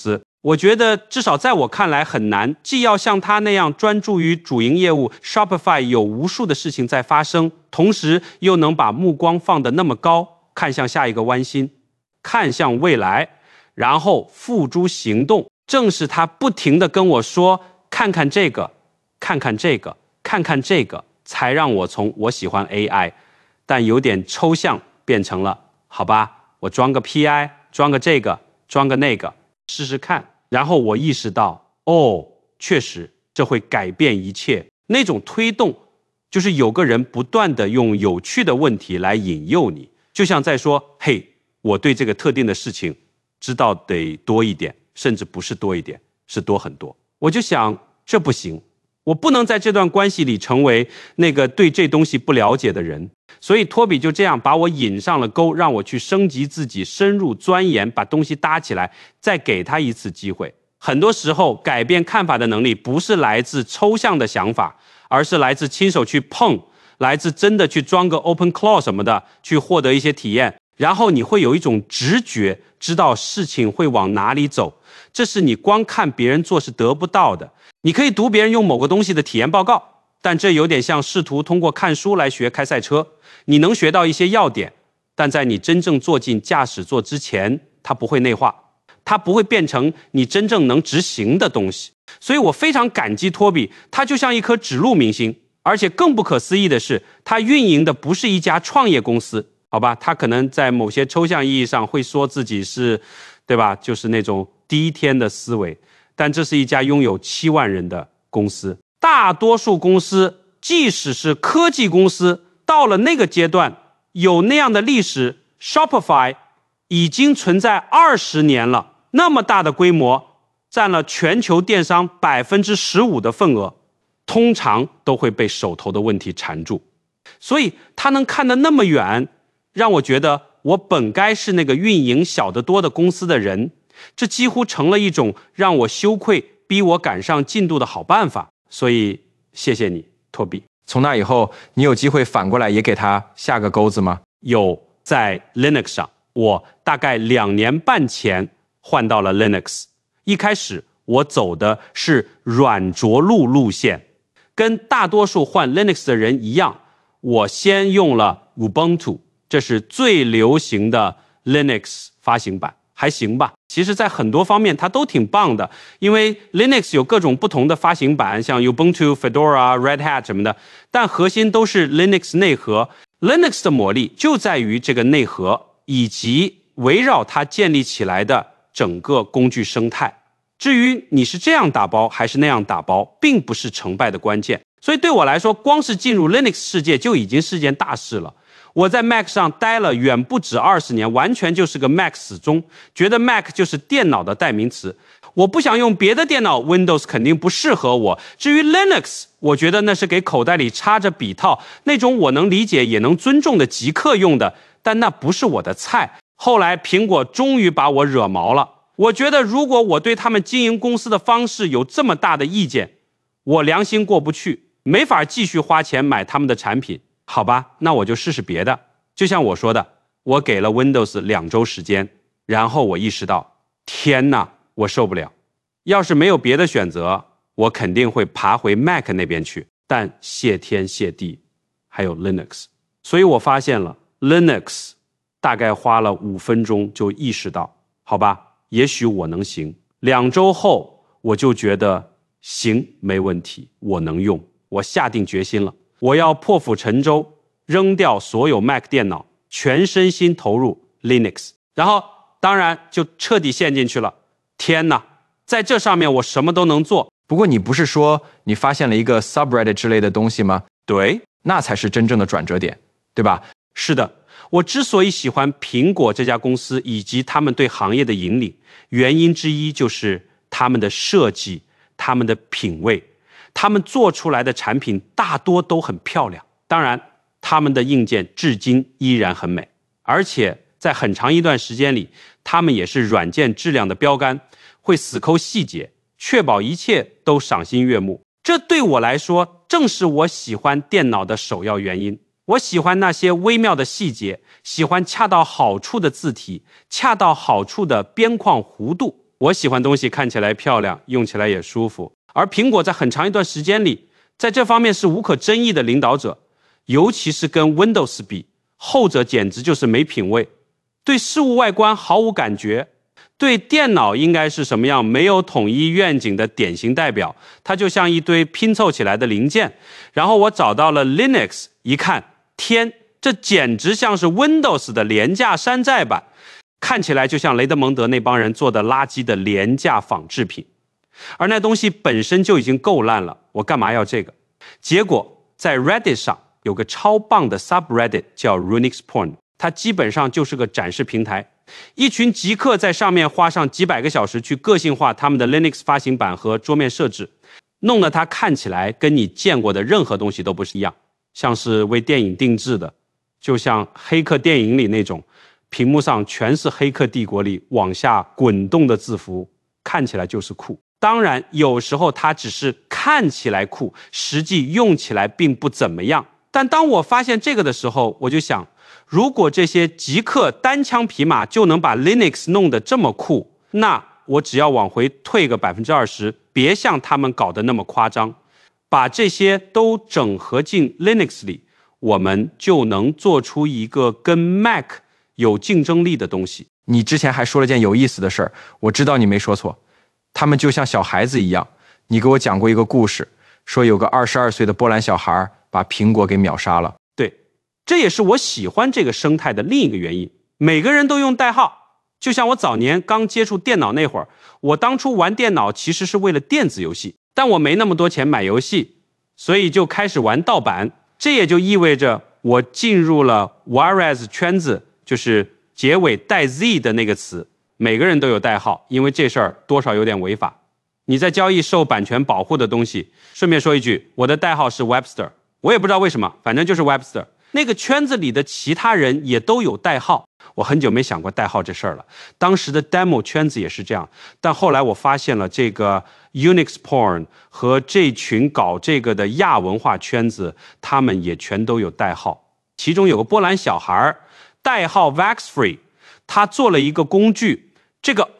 我觉得至少在我看来很难，既要像他那样专注于主营业务 Shopify 有无数的事情在发生，同时又能把目光放得那么高，看向下一个弯心，看向未来，然后付诸行动。正是他不停地跟我说看看这个，看看这个，看看这个，才让我从我喜欢 AI 但有点抽象变成了好吧，我装个 PI， 装个这个，装个那个，试试看。然后我意识到，确实这会改变一切。那种推动就是有个人不断地用有趣的问题来引诱你，就像在说，嘿，我对这个特定的事情知道得多一点，甚至不是多一点，是多很多。我就想，这不行，我不能在这段关系里成为那个对这东西不了解的人。所以托比就这样把我引上了钩，让我去升级自己，深入钻研，把东西搭起来，再给他一次机会。很多时候改变看法的能力不是来自抽象的想法，而是来自亲手去碰，来自真的去装个 OpenClaw 什么的，去获得一些体验，然后你会有一种直觉，知道事情会往哪里走。这是你光看别人做是得不到的。你可以读别人用某个东西的体验报告，但这有点像试图通过看书来学开赛车，你能学到一些要点，但在你真正坐进驾驶座之前，它不会内化，它不会变成你真正能执行的东西。所以我非常感激托比，他就像一颗指路明星，而且更不可思议的是，他运营的不是一家创业公司，好吧，他可能在某些抽象意义上会说自己是，对吧，就是那种第一天的思维，但这是一家拥有7万人的公司。大多数公司，即使是科技公司，到了那个阶段，有那样的历史 ，Shopify 已经存在20年了，那么大的规模，占了全球电商15%的份额，通常都会被手头的问题缠住。所以他能看得那么远，让我觉得我本该是那个运营小得多的公司的人，这几乎成了一种让我羞愧、逼我赶上进度的好办法。所以谢谢你，托比。 从那以后，你有机会反过来也给他下个钩子吗？ 有，在 Linux 上，我大概2年半前换到了 Linux。一开始我走的是软着陆路线，跟大多数换 Linux 的人一样，我先用了 Ubuntu， 这是最流行的 Linux 发行版，还行吧。其实在很多方面它都挺棒的，因为 Linux 有各种不同的发行版，像 Ubuntu、Fedora、Red Hat 什么的，但核心都是 Linux 内核。Linux 的魔力就在于这个内核，以及围绕它建立起来的整个工具生态。至于你是这样打包还是那样打包，并不是成败的关键。所以对我来说，光是进入 Linux 世界就已经是件大事了。我在 Mac 上待了远不止20年，完全就是个 Mac 死忠，觉得 Mac 就是电脑的代名词。我不想用别的电脑 ，Windows 肯定不适合我。至于 Linux， 我觉得那是给口袋里插着笔套那种我能理解也能尊重的极客用的，但那不是我的菜。后来苹果终于把我惹毛了。我觉得如果我对他们经营公司的方式有这么大的意见，我良心过不去，没法继续花钱买他们的产品。好吧，那我就试试别的。就像我说的，我给了 Windows 2周时间，然后我意识到，天哪，我受不了。要是没有别的选择，我肯定会爬回 Mac 那边去。但谢天谢地，还有 Linux。所以我发现了 Linux， 大概花了5分钟就意识到，好吧，也许我能行。2周后，我就觉得行，没问题，我能用。我下定决心了。我要破釜沉舟，扔掉所有 Mac 电脑，全身心投入 Linux， 然后当然就彻底陷进去了。天哪，在这上面我什么都能做。 不过你不是说你发现了一个 subreddit 之类的东西吗？ 对， 那才是真正的转折点，对吧？ 是的，我之所以喜欢苹果这家公司以及他们对行业的引领，原因之一就是他们的设计，他们的品味。他们做出来的产品大多都很漂亮，当然他们的硬件至今依然很美，而且在很长一段时间里，他们也是软件质量的标杆，会死抠细节，确保一切都赏心悦目。这对我来说正是我喜欢电脑的首要原因。我喜欢那些微妙的细节，喜欢恰到好处的字体，恰到好处的边框弧度。 我喜欢东西看起来漂亮，用起来也舒服。而苹果在很长一段时间里，在这方面是无可争议的领导者，尤其是跟 Windows 比，后者简直就是没品位，对事物外观毫无感觉，对电脑应该是什么样没有统一愿景的典型代表。它就像一堆拼凑起来的零件。然后我找到了 Linux， 一看，天，这简直像是 Windows 的廉价山寨版，看起来就像雷德蒙德那帮人做的垃圾的廉价仿制品。而那东西本身就已经够烂了，我干嘛要这个？结果在 Reddit 上有个超棒的 subreddit 叫 Runix Porn， 它基本上就是个展示平台，一群极客在上面花上几百个小时去个性化他们的 Linux 发行版和桌面设置，弄得它看起来跟你见过的任何东西都不是一样，像是为电影定制的，就像黑客电影里那种屏幕上全是黑客帝国里往下滚动的字符，看起来就是酷。当然有时候它只是看起来酷，实际用起来并不怎么样。但当我发现这个的时候，我就想，如果这些极客单枪匹马就能把 Linux 弄得这么酷，那我只要往回退个 20%， 别像他们搞得那么夸张，把这些都整合进 Linux 里，我们就能做出一个跟 Mac 有竞争力的东西。 你之前还说了件有意思的事儿，我知道你没说错，他们就像小孩子一样。你给我讲过一个故事，说有个22岁的波兰小孩把苹果给秒杀了。 对，这也是我喜欢这个生态的另一个原因。每个人都用代号，就像我早年刚接触电脑那会儿，我当初玩电脑其实是为了电子游戏，但我没那么多钱买游戏，所以就开始玩盗版。这也就意味着我进入了 Juarez 圈子，就是结尾带 Z 的那个词。每个人都有代号，因为这事儿多少有点违法。你在交易受版权保护的东西。顺便说一句，我的代号是 Webster， 我也不知道为什么，反正就是 Webster。那个圈子里的其他人也都有代号，我很久没想过代号这事儿了。当时的 demo 圈子也是这样，但后来我发现了这个 Unix Porn 和这群搞这个的亚文化圈子，他们也全都有代号。其中有个波兰小孩，代号 Vaxfree， 他做了一个工具，这个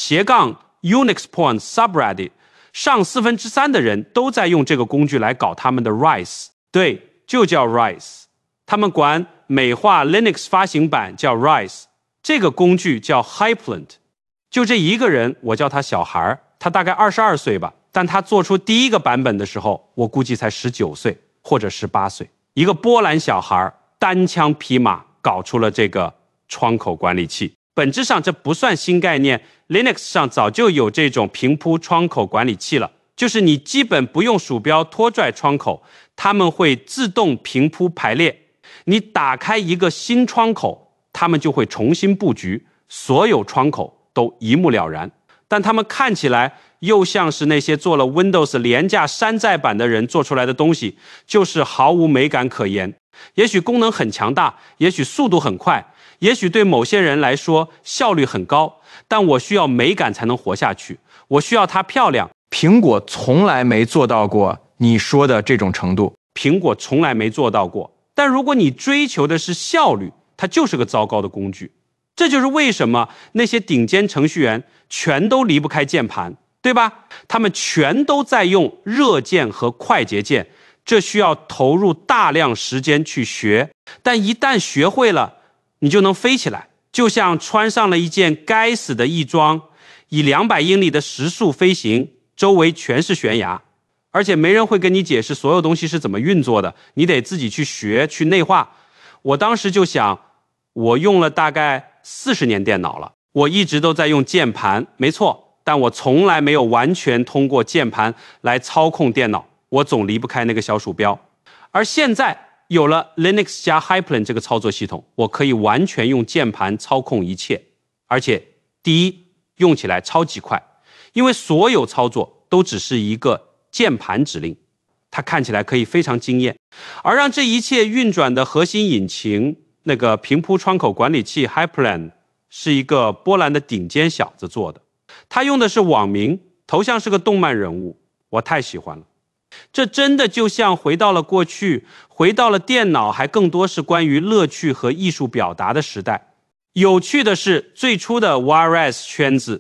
r/Unix Porn subreddit 上3/4的人都在用这个工具来搞他们的 RICE， 对，就叫 RICE。他们管美化 Linux 发行版叫 RICE， 这个工具叫 Hyplant。 就这一个人，我叫他小孩，他大概22岁吧，但他做出第一个版本的时候，我估计才19岁或者18岁。一个波兰小孩单枪匹马搞出了这个窗口管理器。本质上这不算新概念， Linux 上早就有这种平铺窗口管理器了，就是你基本不用鼠标拖拽窗口，它们会自动平铺排列。你打开一个新窗口，它们就会重新布局，所有窗口都一目了然。但它们看起来又像是那些做了 Windows 廉价山寨版的人做出来的东西，就是毫无美感可言。也许功能很强大，也许速度很快，也许对某些人来说效率很高，但我需要美感才能活下去，我需要它漂亮。 苹果从来没做到过你说的这种程度， 苹果从来没做到过。但如果你追求的是效率，它就是个糟糕的工具。这就是为什么那些顶尖程序员全都离不开键盘，对吧？他们全都在用热键和快捷键，这需要投入大量时间去学，但一旦学会了，你就能飞起来，就像穿上了一件该死的翼装，以200英里的时速飞行，周围全是悬崖，而且没人会跟你解释所有东西是怎么运作的，你得自己去学，去内化。我当时就想，我用了大概40年电脑了，我一直都在用键盘，没错，但我从来没有完全通过键盘来操控电脑，我总离不开那个小鼠标。而现在有了 Linux 加 Hyplant 这个操作系统，我可以完全用键盘操控一切。而且第一，用起来超级快，因为所有操作都只是一个键盘指令，它看起来可以非常惊艳。而让这一切运转的核心引擎，那个平铺窗口管理器 Hyplant， 是一个波兰的顶尖小子做的，他用的是网名，头像是个动漫人物，我太喜欢了。这真的就像回到了过去，回到了电脑还更多是关于乐趣和艺术表达的时代。有趣的是，最初的 Juarez 圈子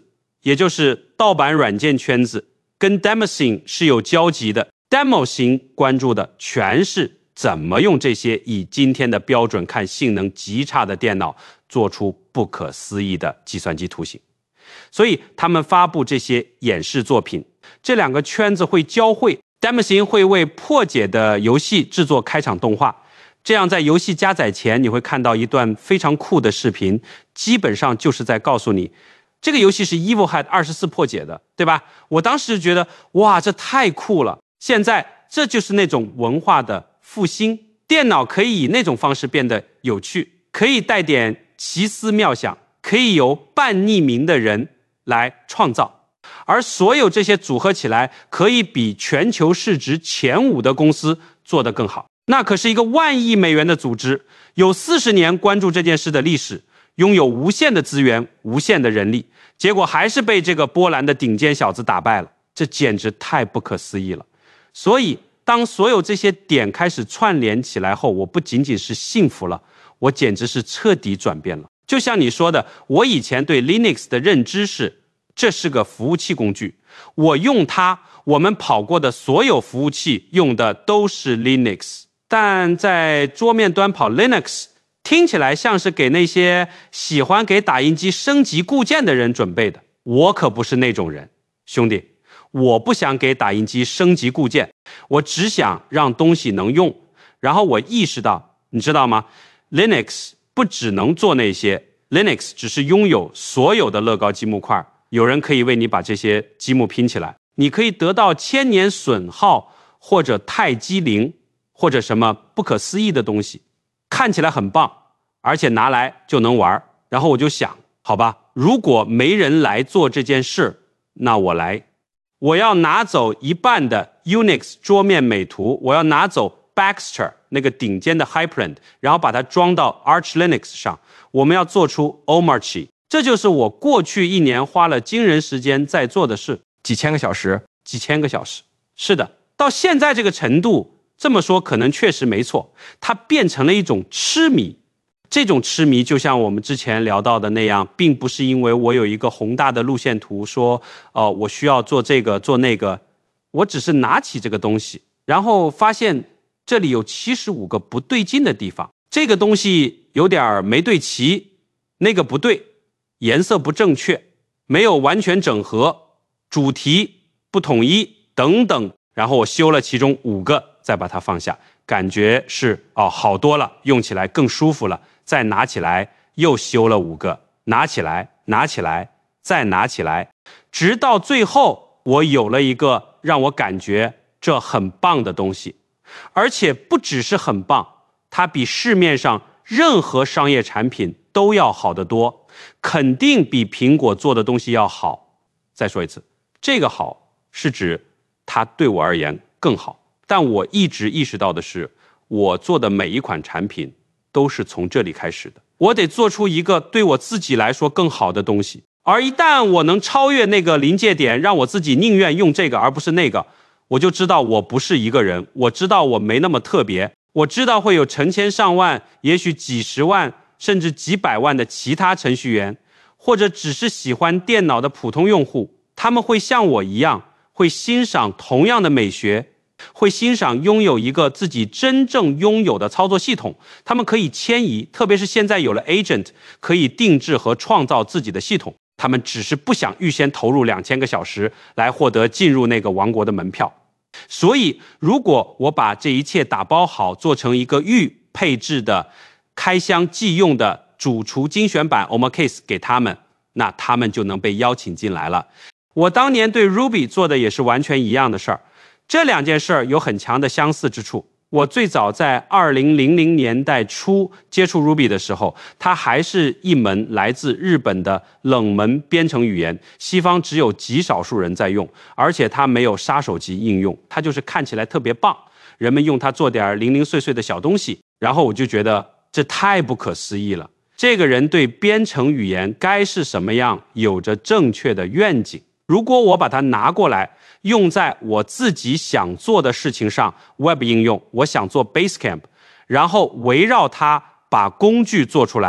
也就是盗版软件圈子，跟 Damascene 是有交集的。Damascene 关注的全是怎么用这些以今天的标准看性能极差的电脑做出不可思议的计算机图形。所以他们发布这些演示作品，这两个圈子会交汇。Damascene 会为破解的游戏制作开场动画，这样在游戏加载前你会看到一段非常酷的视频，基本上就是在告诉你这个游戏是 Evilhead 24破解的，对吧？我当时觉得哇，这太酷了。现在这就是那种文化的复兴，电脑可以以那种方式变得有趣，可以带点奇思妙想，可以由半匿名的人来创造，而所有这些组合起来，可以比全球市值前5的公司做得更好。那可是一个10000亿美元的组织，有40年关注这件事的历史，拥有无限的资源、无限的人力，结果还是被这个波兰的顶尖小子打败了，这简直太不可思议了。所以当所有这些点开始串联起来后，我不仅仅是幸福了，我简直是彻底转变了。就像你说的，我以前对 Linux 的认知是这是个服务器工具，我用它，我们跑过的所有服务器用的都是 Linux， 但在桌面端跑 Linux 听起来像是给那些喜欢给打印机升级固件的人准备的，我可不是那种人，兄弟，我不想给打印机升级固件，我只想让东西能用。然后我意识到，你知道吗？ Linux 不只能做那些， Linux 只是拥有所有的乐高积木块，有人可以为你把这些积木拼起来，你可以得到千年损耗或者太机灵或者什么不可思议的东西，看起来很棒，而且拿来就能玩。然后我就想，好吧，如果没人来做这件事，那我来。我要拿走一半的 Unix 桌面美图，我要拿走 Baxter 那个顶尖的 Hyprand， 然后把它装到 Arch Linux 上，我们要做出 Omarchy， 这就是我过去1年花了惊人时间在做的事。 几千个小时。 是的，到现在这个程度，这么说可能确实没错，它变成了一种痴迷。这种痴迷就像我们之前聊到的那样，并不是因为我有一个宏大的路线图说我需要做这个做那个，我只是拿起这个东西，然后发现这里有75个不对劲的地方，这个东西有点没对齐，那个不对，颜色不正确，没有完全整合，主题不统一等等，然后我修了其中5个，再把它放下，感觉是好多了，用起来更舒服了，再拿起来又修了5个，拿起来再拿起来，直到最后我有了一个让我感觉这很棒的东西，而且不只是很棒，它比市面上任何商业产品都要好得多，肯定比苹果做的东西要好。再说一次，这个好是指它对我而言更好，但我一直意识到的是，我做的每一款产品都是从这里开始的，我得做出一个对我自己来说更好的东西，而一旦我能超越那个临界点，让我自己宁愿用这个而不是那个，我就知道我不是一个人，我知道我没那么特别，我知道会有成千上万，也许几十万甚至几百万的其他程序员，或者只是喜欢电脑的普通用户，他们会像我一样，会欣赏同样的美学，会欣赏拥有一个自己真正拥有的操作系统，他们可以迁移，特别是现在有了 Agent， 可以定制和创造自己的系统，他们只是不想预先投入2000个小时来获得进入那个王国的门票。所以如果我把这一切打包好，做成一个预配置的开箱即用的主厨精选版 Omarcase 给他们，那他们就能被邀请进来了。我当年对 Ruby 做的也是完全一样的事儿，这2件事儿有很强的相似之处。我最早在2000年代初接触 Ruby 的时候，它还是一门来自日本的冷门编程语言，西方只有极少数人在用，而且它没有杀手级应用，它就是看起来特别棒，人们用它做点零零碎碎的小东西，然后我就觉得这太不可思议了，这个人对编程语言该是什么样有着正确的愿景。如果我把它拿过来用在我自己想做的事情上， Web 应用，我想做 Basecamp， 然后围绕它把工具做出来，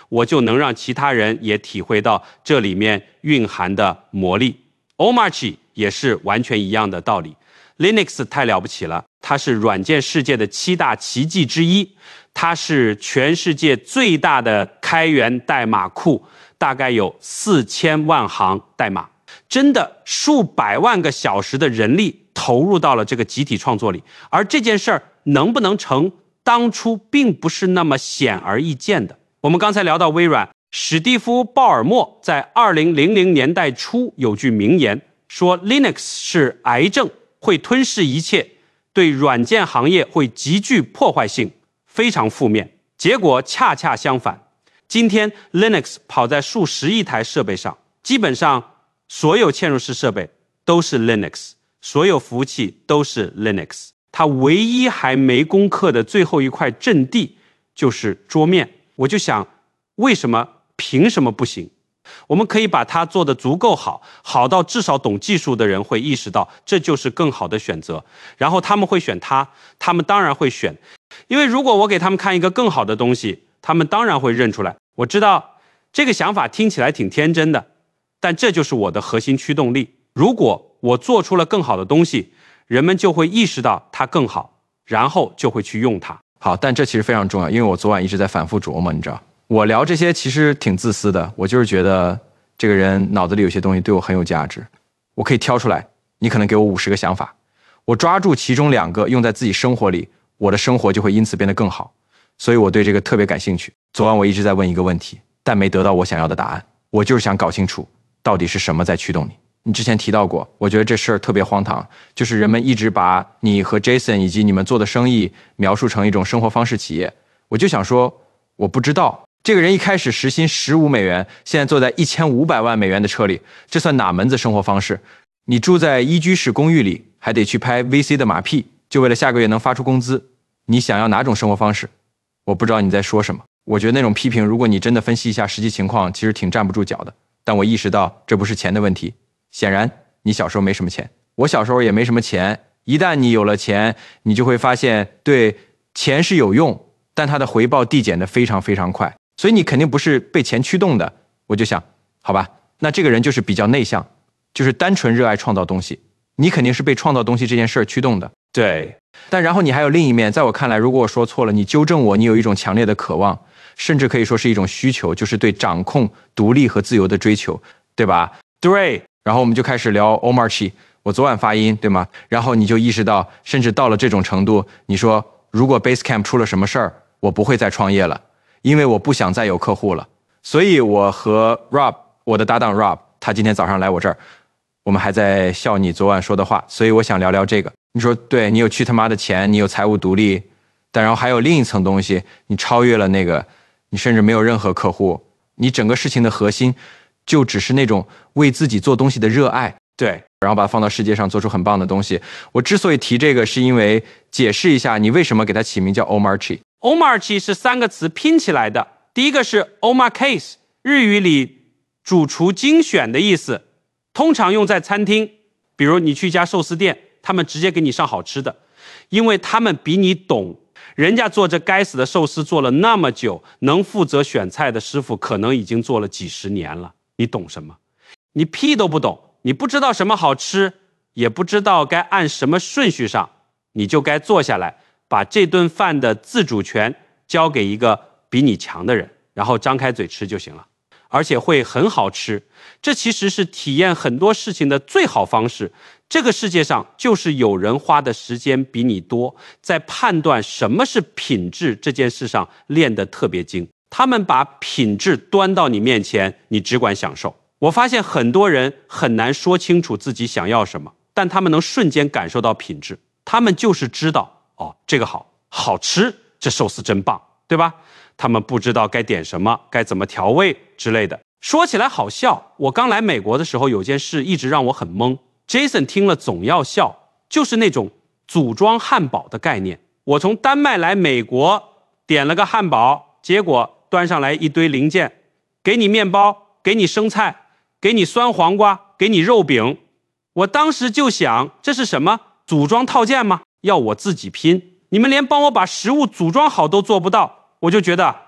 我就能让其他人也体会到这里面蕴含的魔力。Omarchy 也是完全一样的道理。Linux 太了不起了，它是软件世界的7大奇迹之一，它是全世界最大的开源代码库，大概有4000万行代码，真的数百万个小时的人力投入到了这个集体创作里。而这件事儿能不能成，当初并不是那么显而易见的。我们刚才聊到微软，史蒂夫·鲍尔默在2000年代初有句名言，说 Linux 是癌症，会吞噬一切，对软件行业会极具破坏性，非常负面。结果恰恰相反，今天 Linux 跑在数十亿台设备上，基本上所有嵌入式设备都是 Linux， 所有服务器都是 Linux。它唯一还没攻克的最后一块阵地就是桌面。我就想，为什么凭什么不行？我们可以把它做得足够好，好到至少懂技术的人会意识到这就是更好的选择，然后他们会选它，他们当然会选，因为如果我给他们看一个更好的东西，他们当然会认出来。我知道这个想法听起来挺天真的，但这就是我的核心驱动力。如果我做出了更好的东西，人们就会意识到它更好，然后就会去用它。 好，但这其实非常重要，因为我昨晚一直在反复琢磨，你知道，我聊这些其实挺自私的，我就是觉得这个人脑子里有些东西对我很有价值，我可以挑出来，你可能给我50个想法，我抓住其中2个用在自己生活里，我的生活就会因此变得更好，所以我对这个特别感兴趣。昨晚我一直在问一个问题，但没得到我想要的答案，我就是想搞清楚到底是什么在驱动你。你之前提到过，我觉得这事儿特别荒唐，就是人们一直把你和 Jason 以及你们做的生意描述成一种生活方式企业。我就想说，我不知道这个人一开始时薪15美元，现在坐在1500万美元的车里，这算哪门子生活方式？你住在一居室公寓里，还得去拍 VC 的马屁，就为了下个月能发出工资。你想要哪种生活方式？我不知道你在说什么。我觉得那种批评，如果你真的分析一下实际情况，其实挺站不住脚的。但我意识到这不是钱的问题。显然你小时候没什么钱，我小时候也没什么钱。一旦你有了钱，你就会发现，对，钱是有用，但它的回报递减的非常非常快，所以你肯定不是被钱驱动的。我就想，好吧，那这个人就是比较内向，就是单纯热爱创造东西。你肯定是被创造东西这件事儿驱动的。 对， 但然后你还有另一面，在我看来，如果我说错了，你纠正我。你有一种强烈的渴望，甚至可以说是一种需求，就是对掌控、独立和自由的追求，对吧？ 对。 然后我们就开始聊 Omarchy， 我昨晚发音，对吗？然后你就意识到，甚至到了这种程度，你说如果 Basecamp 出了什么事儿，我不会再创业了，因为我不想再有客户了。所以我和 Rob， 我的搭档 Rob， 他今天早上来我这儿，我们还在笑你昨晚说的话，所以我想聊聊这个。你说对，你有去他妈的钱，你有财务独立，但然后还有另一层东西，你超越了那个，你甚至没有任何客户，你整个事情的核心就只是那种为自己做东西的热爱， 对， 然后把它放到世界上做出很棒的东西。我之所以提这个，是因为解释一下你为什么给它起名叫 Omarchy。Omarchy 是3个词拼起来的，第一个是 Omakase， 日语里主厨精选的意思，通常用在餐厅，比如你去一家寿司店，他们直接给你上好吃的，因为他们比你懂。人家做这该死的寿司做了那么久，能负责选菜的师傅可能已经做了几10年了。你懂什么？你屁都不懂，你不知道什么好吃，也不知道该按什么顺序上，你就该坐下来，把这顿饭的自主权交给一个比你强的人，然后张开嘴吃就行了，而且会很好吃。这其实是体验很多事情的最好方式。这个世界上就是有人花的时间比你多，在判断什么是品质这件事上练得特别精。他们把品质端到你面前，你只管享受。我发现很多人很难说清楚自己想要什么，但他们能瞬间感受到品质。他们就是知道，哦，这个好吃，这寿司真棒，对吧？他们不知道该点什么，该怎么调味之类的。说起来好笑，我刚来美国的时候，有件事一直让我很懵。Jason 听了总要笑，就是那种组装汉堡的概念。我从丹麦来美国，点了个汉堡，结果端上来一堆零件，给你面包，给你生菜，给你酸黄瓜，给你肉饼。我当时就想，这是什么？组装套件吗？要我自己拼？你们连帮我把食物组装好都做不到，我就觉得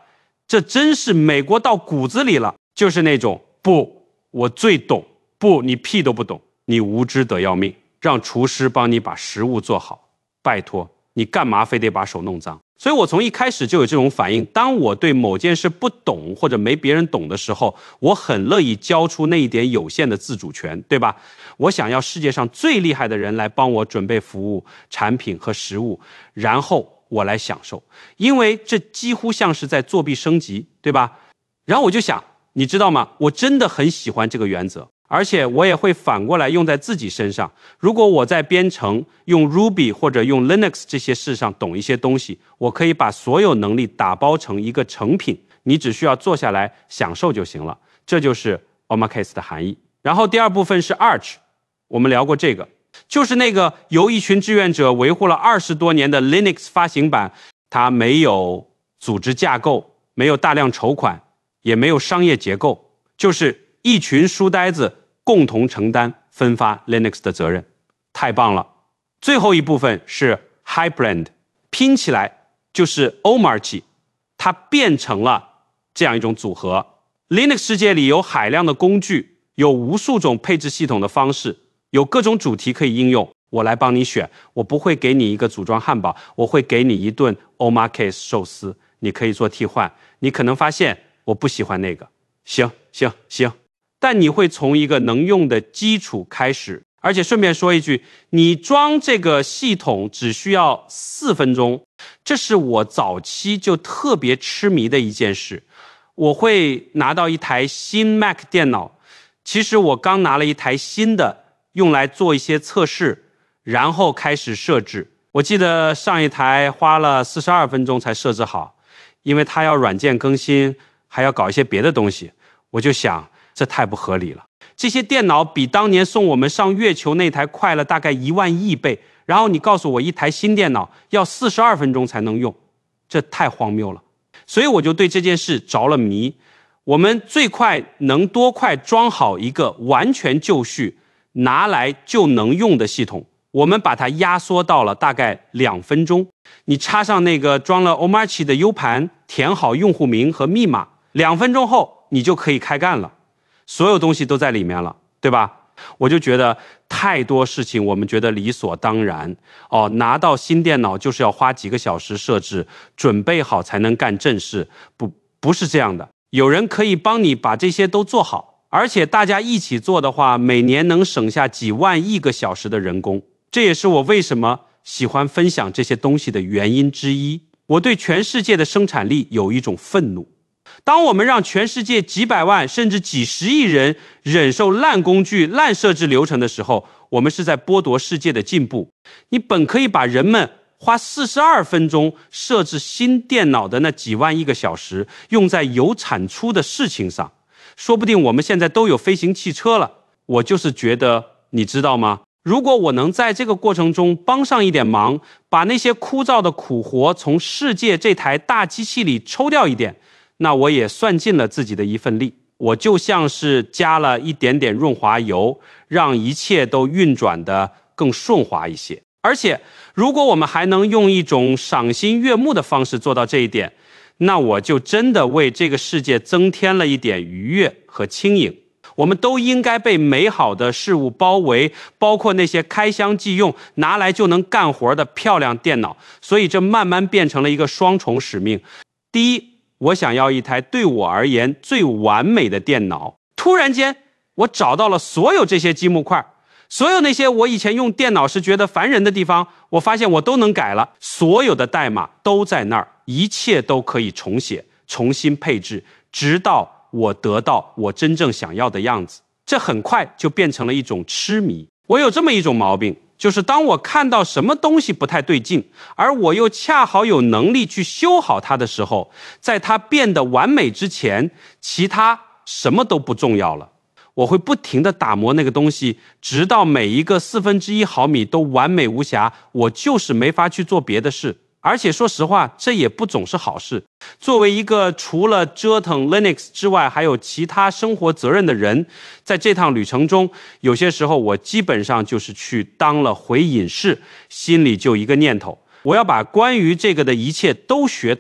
这真是美国到骨子里了，就是那种不，我最懂，不，你屁都不懂，你无知得要命，让厨师帮你把食物做好，拜托，你干嘛非得把手弄脏？所以我从一开始就有这种反应，当我对某件事不懂或者没别人懂的时候，我很乐意交出那一点有限的自主权，对吧？我想要世界上最厉害的人来帮我准备服务、产品和食物，然后我来享受，因为这几乎像是在作弊升级，对吧？然后我就想，你知道吗？我真的很喜欢这个原则，而且我也会反过来用在自己身上。如果我在编程用 Ruby 或者用 Linux 这些事上懂一些东西，我可以把所有能力打包成一个成品，你只需要坐下来享受就行了。这就是 Omakase 的含义。然后第二部分是 Arch， 我们聊过这个，就是那个由一群志愿者维护了20多年的 Linux 发行版，它没有组织架构，没有大量筹款，也没有商业结构，就是一群书呆子共同承担分发 Linux 的责任，太棒了。最后一部分是 Hybrid， 拼起来就是 Omarchy， 它变成了这样一种组合。Linux 世界里有海量的工具，有无数种配置系统的方式，有各种主题可以应用，我来帮你选。我不会给你一个组装汉堡，我会给你一顿 Omakase 寿司，你可以做替换。你可能发现我不喜欢那个，行，但你会从一个能用的基础开始。而且顺便说一句，你装这个系统只需要4分钟，这是我早期就特别痴迷的一件事。我会拿到一台新 Mac 电脑，其实我刚拿了一台新的，用来做一些测试，然后开始设置。我记得上一台花了42分钟才设置好，因为它要软件更新，还要搞一些别的东西。我就想，这太不合理了。这些电脑比当年送我们上月球那台快了大概1万亿倍，然后你告诉我一台新电脑要42分钟才能用，这太荒谬了。所以我就对这件事着了迷。我们最快能多快装好一个完全就绪、拿来就能用的系统，我们把它压缩到了大概2分钟。你插上那个装了 Omarchy 的 U 盘，填好用户名和密码，2分钟后你就可以开干了，所有东西都在里面了，对吧？我就觉得太多事情我们觉得理所当然拿到新电脑就是要花几个小时设置，准备好才能干正事，不是这样的。有人可以帮你把这些都做好，而且大家一起做的话，每年能省下几万亿个小时的人工。这也是我为什么喜欢分享这些东西的原因之一。我对全世界的生产力有一种愤怒。当我们让全世界几百万甚至几十亿人忍受烂工具、烂设置流程的时候，我们是在剥夺世界的进步。你本可以把人们花42分钟设置新电脑的那几万亿个小时用在有产出的事情上，说不定我们现在都有飞行汽车了。我就是觉得，你知道吗？如果我能在这个过程中帮上一点忙，把那些枯燥的苦活从世界这台大机器里抽掉一点，那我也算尽了自己的一份力。我就像是加了一点点润滑油，让一切都运转得更顺滑一些。而且如果我们还能用一种赏心悦目的方式做到这一点，那我就真的为这个世界增添了一点愉悦和轻盈。我们都应该被美好的事物包围，包括那些开箱即用、拿来就能干活的漂亮电脑。所以这慢慢变成了一个双重使命。第一，我想要一台对我而言最完美的电脑。突然间，我找到了所有这些积木块，所有那些我以前用电脑时觉得烦人的地方，我发现我都能改了。所有的代码都在那儿，一切都可以重写、重新配置，直到我得到我真正想要的样子。这很快就变成了一种痴迷。我有这么一种毛病，就是当我看到什么东西不太对劲，而我又恰好有能力去修好它的时候，在它变得完美之前，其他什么都不重要了。我会不停地打磨那个东西，直到每一个1/4毫米都完美无瑕，我就是没法去做别的事。而且说实话，这也不总是好事。作为一个除了折腾 Linux 之外还有其他生活责任的人，在这趟旅程中，有些时候我基本上就是去当了回隐士，心里就一个念头，我要把关于这个的一切都学透，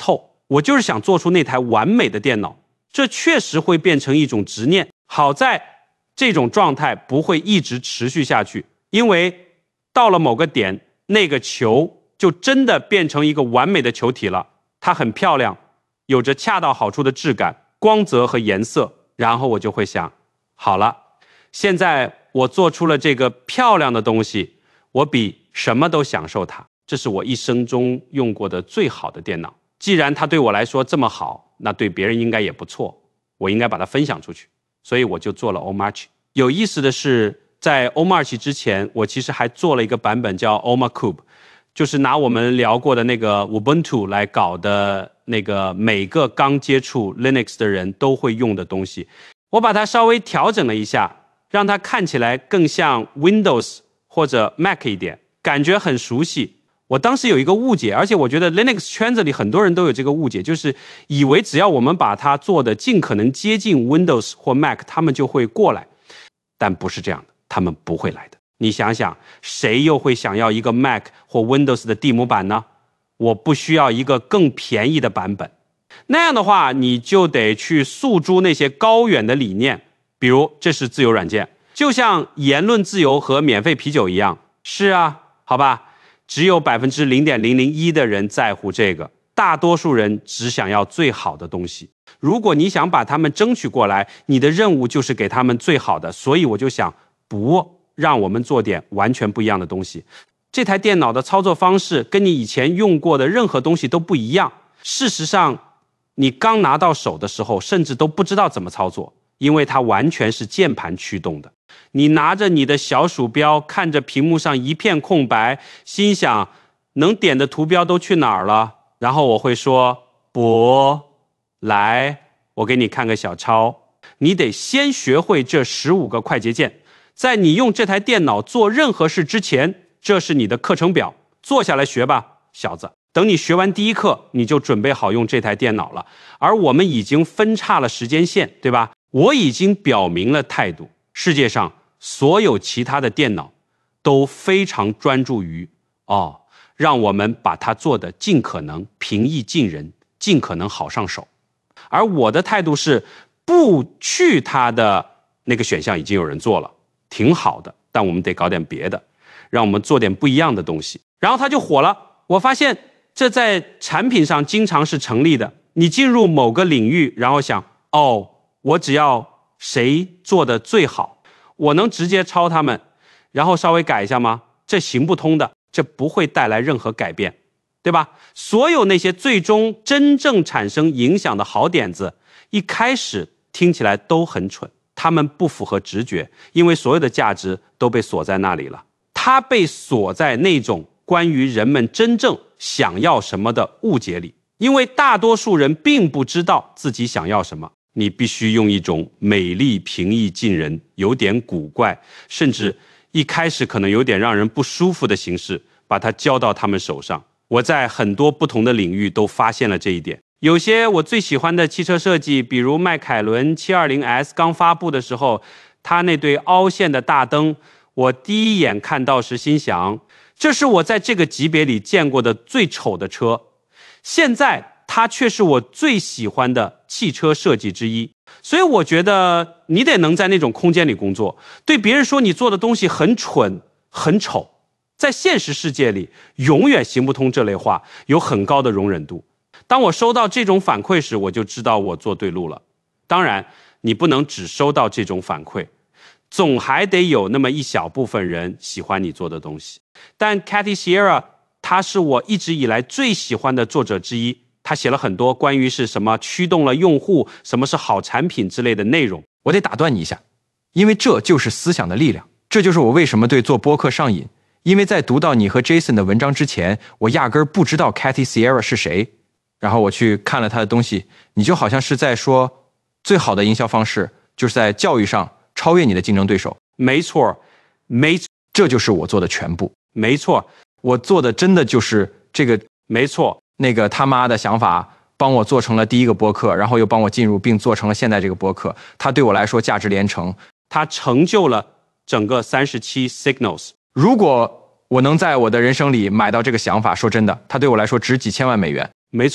我就是想做出那台完美的电脑，这确实会变成一种执念。好在这种状态不会一直持续下去，因为到了某个点，那个球就真的变成一个完美的球体了，它很漂亮，有着恰到好处的质感、光泽和颜色。然后我就会想，好了，现在我做出了这个漂亮的东西，我比什么都享受它。这是我一生中用过的最好的电脑。既然它对我来说这么好，那对别人应该也不错，我应该把它分享出去。所以我就做了 Omarch。有意思的是，在 Omarch 之前，我其实还做了一个版本叫 Omakube， 就是拿我们聊过的那个 Ubuntu 来搞的那个每个刚接触 Linux 的人都会用的东西。我把它稍微调整了一下，让它看起来更像 Windows 或者 Mac 一点，感觉很熟悉。我当时有一个误解，而且我觉得 Linux 圈子里很多人都有这个误解，就是以为只要我们把它做的尽可能接近 Windows 或 Mac， 他们就会过来。但不是这样的，他们不会来的。你想想，谁又会想要一个 Mac 或 Windows 的地母版呢？我不需要一个更便宜的版本。那样的话，你就得去诉诸那些高远的理念，比如这是自由软件，就像言论自由和免费啤酒一样。是啊，好吧，只有 0.001% 的人在乎这个，大多数人只想要最好的东西。如果你想把他们争取过来，你的任务就是给他们最好的。所以我就想，不让我们做点完全不一样的东西。这台电脑的操作方式跟你以前用过的任何东西都不一样。事实上，你刚拿到手的时候，甚至都不知道怎么操作，因为它完全是键盘驱动的。你拿着你的小鼠标，看着屏幕上一片空白，心想能点的图标都去哪儿了？然后我会说，不，来，我给你看个小抄。你得先学会这15个快捷键，在你用这台电脑做任何事之前，这是你的课程表，坐下来学吧，小子。等你学完第一课，你就准备好用这台电脑了。而我们已经分叉了时间线，对吧？我已经表明了态度。世界上所有其他的电脑都非常专注于让我们把它做得尽可能平易近人，尽可能好上手。而我的态度是，不去它的那个选项已经有人做了，挺好的，但我们得搞点别的，让我们做点不一样的东西。然后它就火了。我发现这在产品上经常是成立的。你进入某个领域，然后想，我只要谁做的最好，我能直接抄他们，然后稍微改一下吗？这行不通的，这不会带来任何改变，对吧？所有那些最终真正产生影响的好点子，一开始听起来都很蠢，他们不符合直觉，因为所有的价值都被锁在那里了。它被锁在那种关于人们真正想要什么的误解里，因为大多数人并不知道自己想要什么。你必须用一种美丽、平易近人、有点古怪，甚至一开始可能有点让人不舒服的形式，把它交到他们手上。我在很多不同的领域都发现了这一点。有些我最喜欢的汽车设计，比如迈凯伦 720S 刚发布的时候，它那对凹陷的大灯，我第一眼看到时心想，这是我在这个级别里见过的最丑的车。现在它却是我最喜欢的汽车设计之一。所以我觉得你得能在那种空间里工作，对别人说你做的东西很蠢很丑，在现实世界里永远行不通这类话，有很高的容忍度。当我收到这种反馈时，我就知道我做对路了。当然你不能只收到这种反馈，总还得有那么一小部分人喜欢你做的东西。但 Cathy Sierra 她是我一直以来最喜欢的作者之一，他写了很多关于是什么驱动了用户，什么是好产品之类的内容。 我得打断你一下，因为这就是思想的力量。这就是我为什么对做播客上瘾，因为在读到你和 Jason 的文章之前，我压根儿不知道 Cathy Sierra 是谁。然后我去看了他的东西，你就好像是在说，最好的营销方式就是在教育上超越你的竞争对手。 没错， 这就是我做的全部。 没错， 我做的真的就是这个。 没错， 那个他妈的想法帮我做成了第一个播客，然后又帮我进入并做成了现在这个播客。它对我来说价值连城， 它成就了整个37 Signals。 如果我能在我的人生里买到这个想法，说真的，它对我来说值几千万美元。 没错，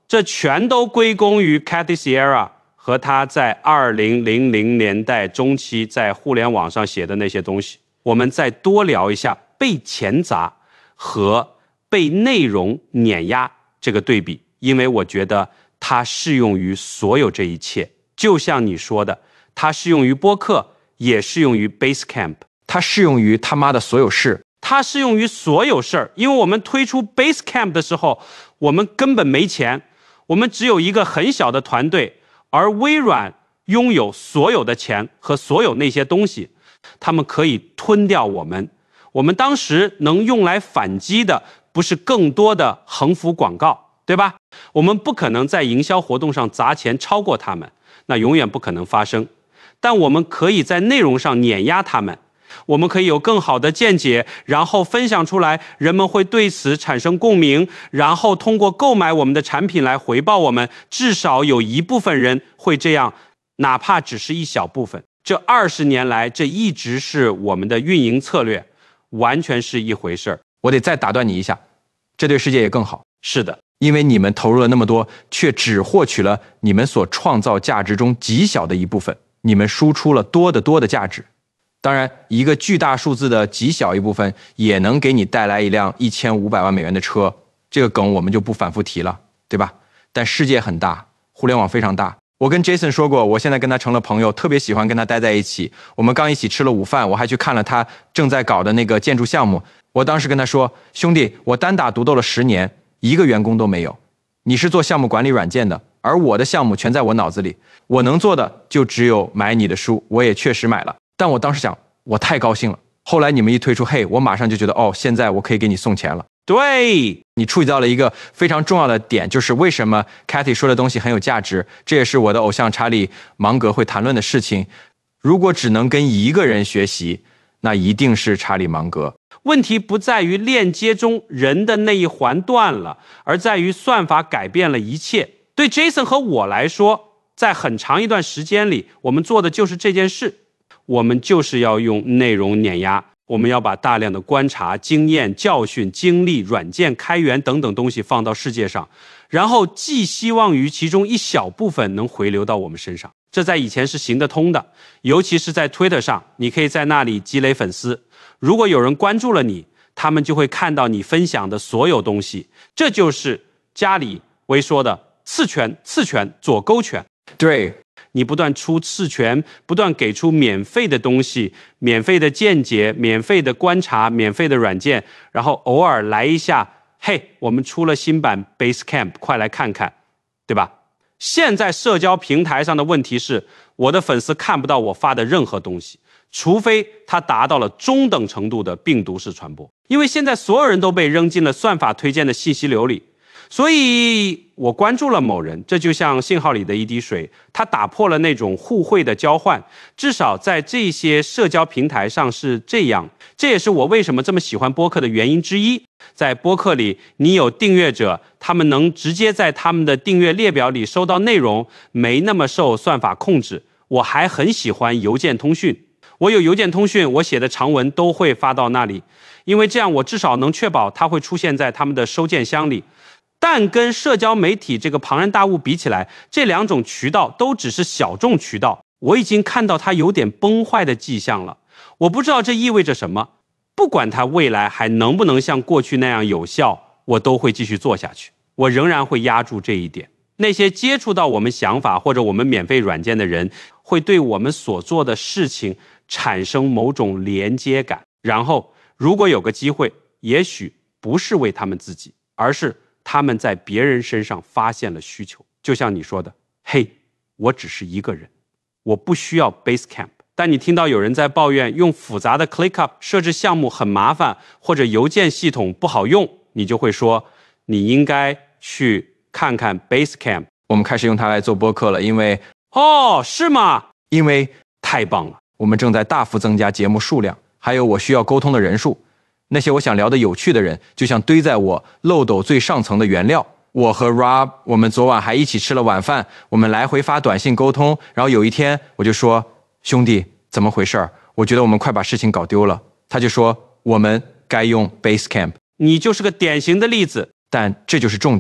这全都归功于 Kathy Sierra 和他在2000年代中期在互联网上写的那些东西。我们再多聊一下被钱砸和被内容碾压这个对比，因为我觉得它适用于所有这一切。就像你说的，它适用于播客，也适用于 Basecamp， 它适用于他妈的所有事。 它适用于所有事儿，因为我们推出 Basecamp 的时候，我们根本没钱，我们只有一个很小的团队，而微软拥有所有的钱和所有那些东西，他们可以吞掉我们。我们当时能用来反击的不是更多的横幅广告，对吧？我们不可能在营销活动上砸钱超过他们，那永远不可能发生。但我们可以在内容上碾压他们，我们可以有更好的见解，然后分享出来，人们会对此产生共鸣，然后通过购买我们的产品来回报我们，至少有一部分人会这样，哪怕只是一小部分。这20年来，这一直是我们的运营策略，完全是一回事儿。 我得再打断你一下，这对世界也更好。 是的， 因为你们投入了那么多，却只获取了你们所创造价值中极小的一部分，你们输出了多的价值。当然，一个巨大数字的极小一部分也能给你带来一辆1500万美元的车，这个梗我们就不反复提了，对吧？但世界很大，互联网非常大。我跟 Jason 说过，我现在跟他成了朋友，特别喜欢跟他待在一起。我们刚一起吃了午饭，我还去看了他正在搞的那个建筑项目。我当时跟他说，兄弟，我单打独斗了10年，一个员工都没有。你是做项目管理软件的，而我的项目全在我脑子里，我能做的就只有买你的书，我也确实买了。但我当时想，我太高兴了。后来你们一推出，嘿，我马上就觉得，哦，现在我可以给你送钱了。 对， 你触及到了一个非常重要的点，就是为什么 Kathy 说的东西很有价值，这也是我的偶像查理芒格会谈论的事情。如果只能跟一个人学习，那一定是查理芒格。 问题不在于链接中人的那一环断了，而在于算法改变了一切。对 Jason 和我来说，在很长一段时间里，我们做的就是这件事。我们就是要用内容碾压，我们要把大量的观察、经验、教训、经历、软件开源等等东西放到世界上，然后寄希望于其中一小部分能回流到我们身上。这在以前是行得通的，尤其是在 Twitter 上，你可以在那里积累粉丝。如果有人关注了你，他们就会看到你分享的所有东西。这就是加里维说的次权、左勾拳。 对， 你不断出次权，不断给出免费的东西、免费的见解、免费的观察、免费的软件，然后偶尔来一下，嘿，我们出了新版 Basecamp， 快来看看，对吧？现在社交平台上的问题是，我的粉丝看不到我发的任何东西，除非它达到了中等程度的病毒式传播。因为现在所有人都被扔进了算法推荐的信息流里，所以我关注了某人，这就像信号里的一滴水，它打破了那种互惠的交换，至少在这些社交平台上是这样。这也是我为什么这么喜欢播客的原因之一。在播客里，你有订阅者，他们能直接在他们的订阅列表里收到内容，没那么受算法控制。我还很喜欢邮件通讯，我有邮件通讯，我写的长文都会发到那里，因为这样我至少能确保它会出现在他们的收件箱里。但跟社交媒体这个庞然大物比起来，这两种渠道都只是小众渠道，我已经看到它有点崩坏的迹象了。我不知道这意味着什么，不管它未来还能不能像过去那样有效，我都会继续做下去。我仍然会压住这一点。那些接触到我们想法或者我们免费软件的人，会对我们所做的事情产生某种连接感，然后如果有个机会，也许不是为他们自己，而是他们在别人身上发现了需求。就像你说的，嘿，我只是一个人，我不需要 Basecamp。但你听到有人在抱怨用复杂的 ClickUp 设置项目很麻烦，或者邮件系统不好用，你就会说，你应该去看看 Basecamp。 我们开始用它来做播客了，因为是吗？ 因为太棒了， 我们正在大幅增加节目数量，还有我需要沟通的人数。那些我想聊的有趣的人，就像堆在我漏斗最上层的原料。我和 Rob 我们昨晚还一起吃了晚饭，我们来回发短信沟通，然后有一天我就说，兄弟，怎么回事？我觉得我们快把事情搞丢了。他就说，我们该用 Basecamp。 你就是个典型的例子。 但这就是重点，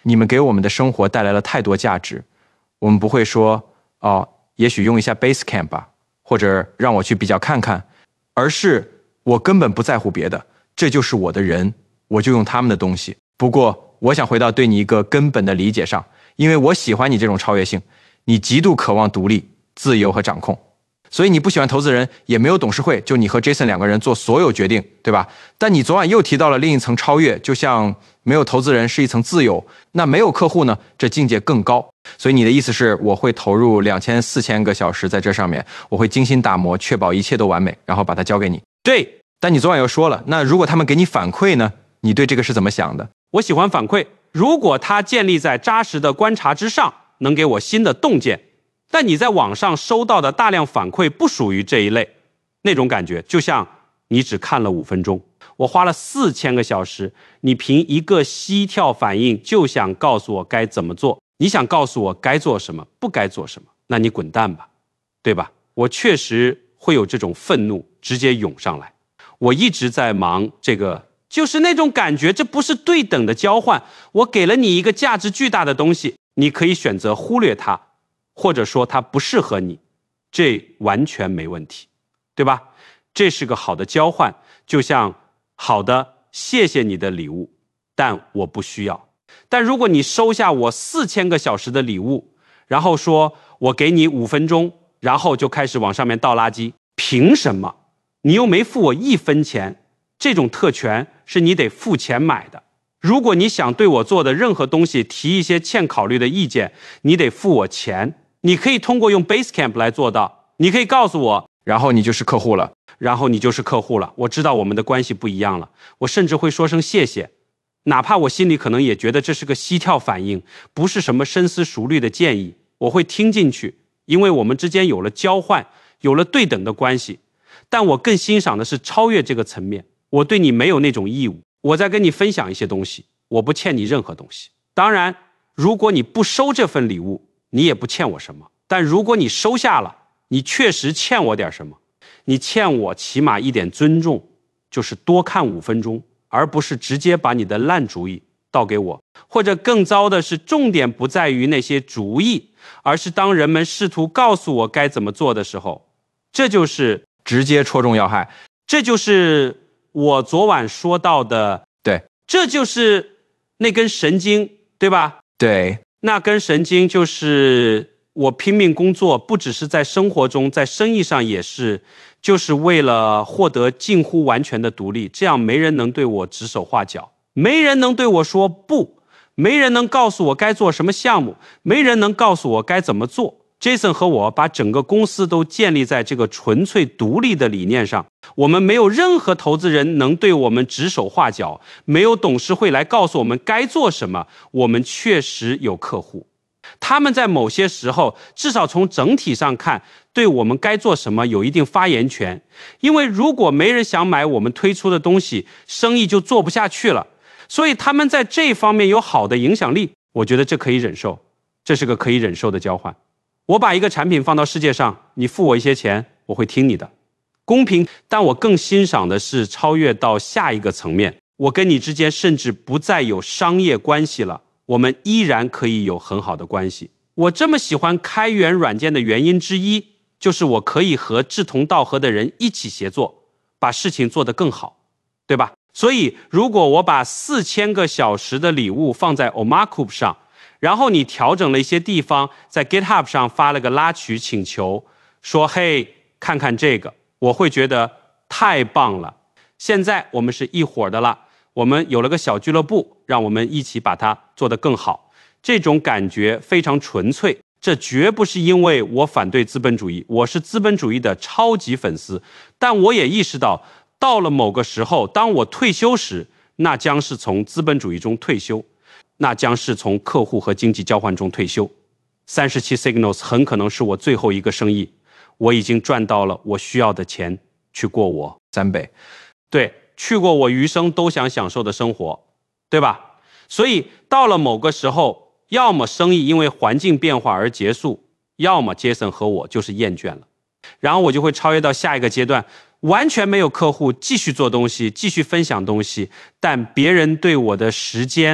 你们给我们的生活带来了太多价值，我们不会说也许用一下 Basecamp 吧，或者让我去比较看看，而是我根本不在乎别的，这就是我的人，我就用他们的东西。不过我想回到对你一个根本的理解上，因为我喜欢你这种超越性，你极度渴望独立、自由和掌控，所以你不喜欢投资人，也没有董事会，就你和 Jason 两个人做所有决定，对吧？但你昨晚又提到了另一层超越，就像没有投资人是一层自由，那没有客户呢？这境界更高。所以你的意思是我会投入2400个小时在这上面，我会精心打磨，确保一切都完美，然后把它交给你。 对， 但你昨晚又说了，那如果他们给你反馈呢？你对这个是怎么想的？ 我喜欢反馈，如果它建立在扎实的观察之上，能给我新的洞见。但你在网上收到的大量反馈不属于这一类，那种感觉就像你只看了5分钟，我花了4000个小时，你凭一个膝跳反应就想告诉我该怎么做，你想告诉我该做什么，不该做什么，那你滚蛋吧，对吧？我确实会有这种愤怒直接涌上来。我一直在忙这个，就是那种感觉，这不是对等的交换。我给了你一个价值巨大的东西，你可以选择忽略它，或者说它不适合你，这完全没问题，对吧？这是个好的交换，就像好的，谢谢你的礼物，但我不需要。但如果你收下我4000个小时的礼物，然后说我给你5分钟，然后就开始往上面倒垃圾，凭什么？你又没付我1分钱，这种特权是你得付钱买的。如果你想对我做的任何东西提一些欠考虑的意见，你得付我钱。你可以通过用 Basecamp 来做到，你可以告诉我， 然后你就是客户了。 我知道我们的关系不一样了，我甚至会说声谢谢，哪怕我心里可能也觉得这是个膝跳反应，不是什么深思熟虑的建议，我会听进去，因为我们之间有了交换，有了对等的关系。但我更欣赏的是超越这个层面，我对你没有那种义务，我在跟你分享一些东西，我不欠你任何东西。当然，如果你不收这份礼物，你也不欠我什么。但如果你收下了，你确实欠我点什么，你欠我起码一点尊重，就是多看5分钟，而不是直接把你的烂主意倒给我。或者更糟的是，重点不在于那些主意，而是当人们试图告诉我该怎么做的时候，这就是直接戳中要害。 这就是我昨晚说到的， 对， 这就是那根神经，对吧？ 对， 那根神经就是我拼命工作，不只是在生活中，在生意上也是，就是为了获得近乎完全的独立，这样没人能对我指手画脚，没人能对我说不，没人能告诉我该做什么项目，没人能告诉我该怎么做。Jason 和我把整个公司都建立在这个纯粹独立的理念上，我们没有任何投资人能对我们指手画脚，没有董事会来告诉我们该做什么。我们确实有客户，他们在某些时候，至少从整体上看，对我们该做什么有一定发言权。因为如果没人想买我们推出的东西，生意就做不下去了。所以他们在这方面有好的影响力，我觉得这可以忍受，这是个可以忍受的交换。我把一个产品放到世界上，你付我一些钱，我会听你的，公平。但我更欣赏的是超越到下一个层面，我跟你之间甚至不再有商业关系了，我们依然可以有很好的关系。我这么喜欢开源软件的原因之一，就是我可以和志同道合的人一起协作，把事情做得更好，对吧？所以如果我把4000个小时的礼物放在 Omakub 上，然后你调整了一些地方，在 GitHub 上发了个拉取请求，说嘿，看看这个，我会觉得太棒了。现在我们是一伙的了，我们有了个小俱乐部，让我们一起把它做得更好。这种感觉非常纯粹，这绝不是因为我反对资本主义，我是资本主义的超级粉丝。但我也意识到，到了某个时候，当我退休时，那将是从资本主义中退休，那将是从客户和经济交换中退休。37 Signals 很可能是我最后一个生意，我已经赚到了我需要的钱，去过我 3倍， 对，去过我余生都想享受的生活，对吧？所以到了某个时候，要么生意因为环境变化而结束，要么 Jason 和我就是厌倦了，然后我就会超越到下一个阶段，完全没有客户，继续做东西，继续分享东西，但别人对我的时间、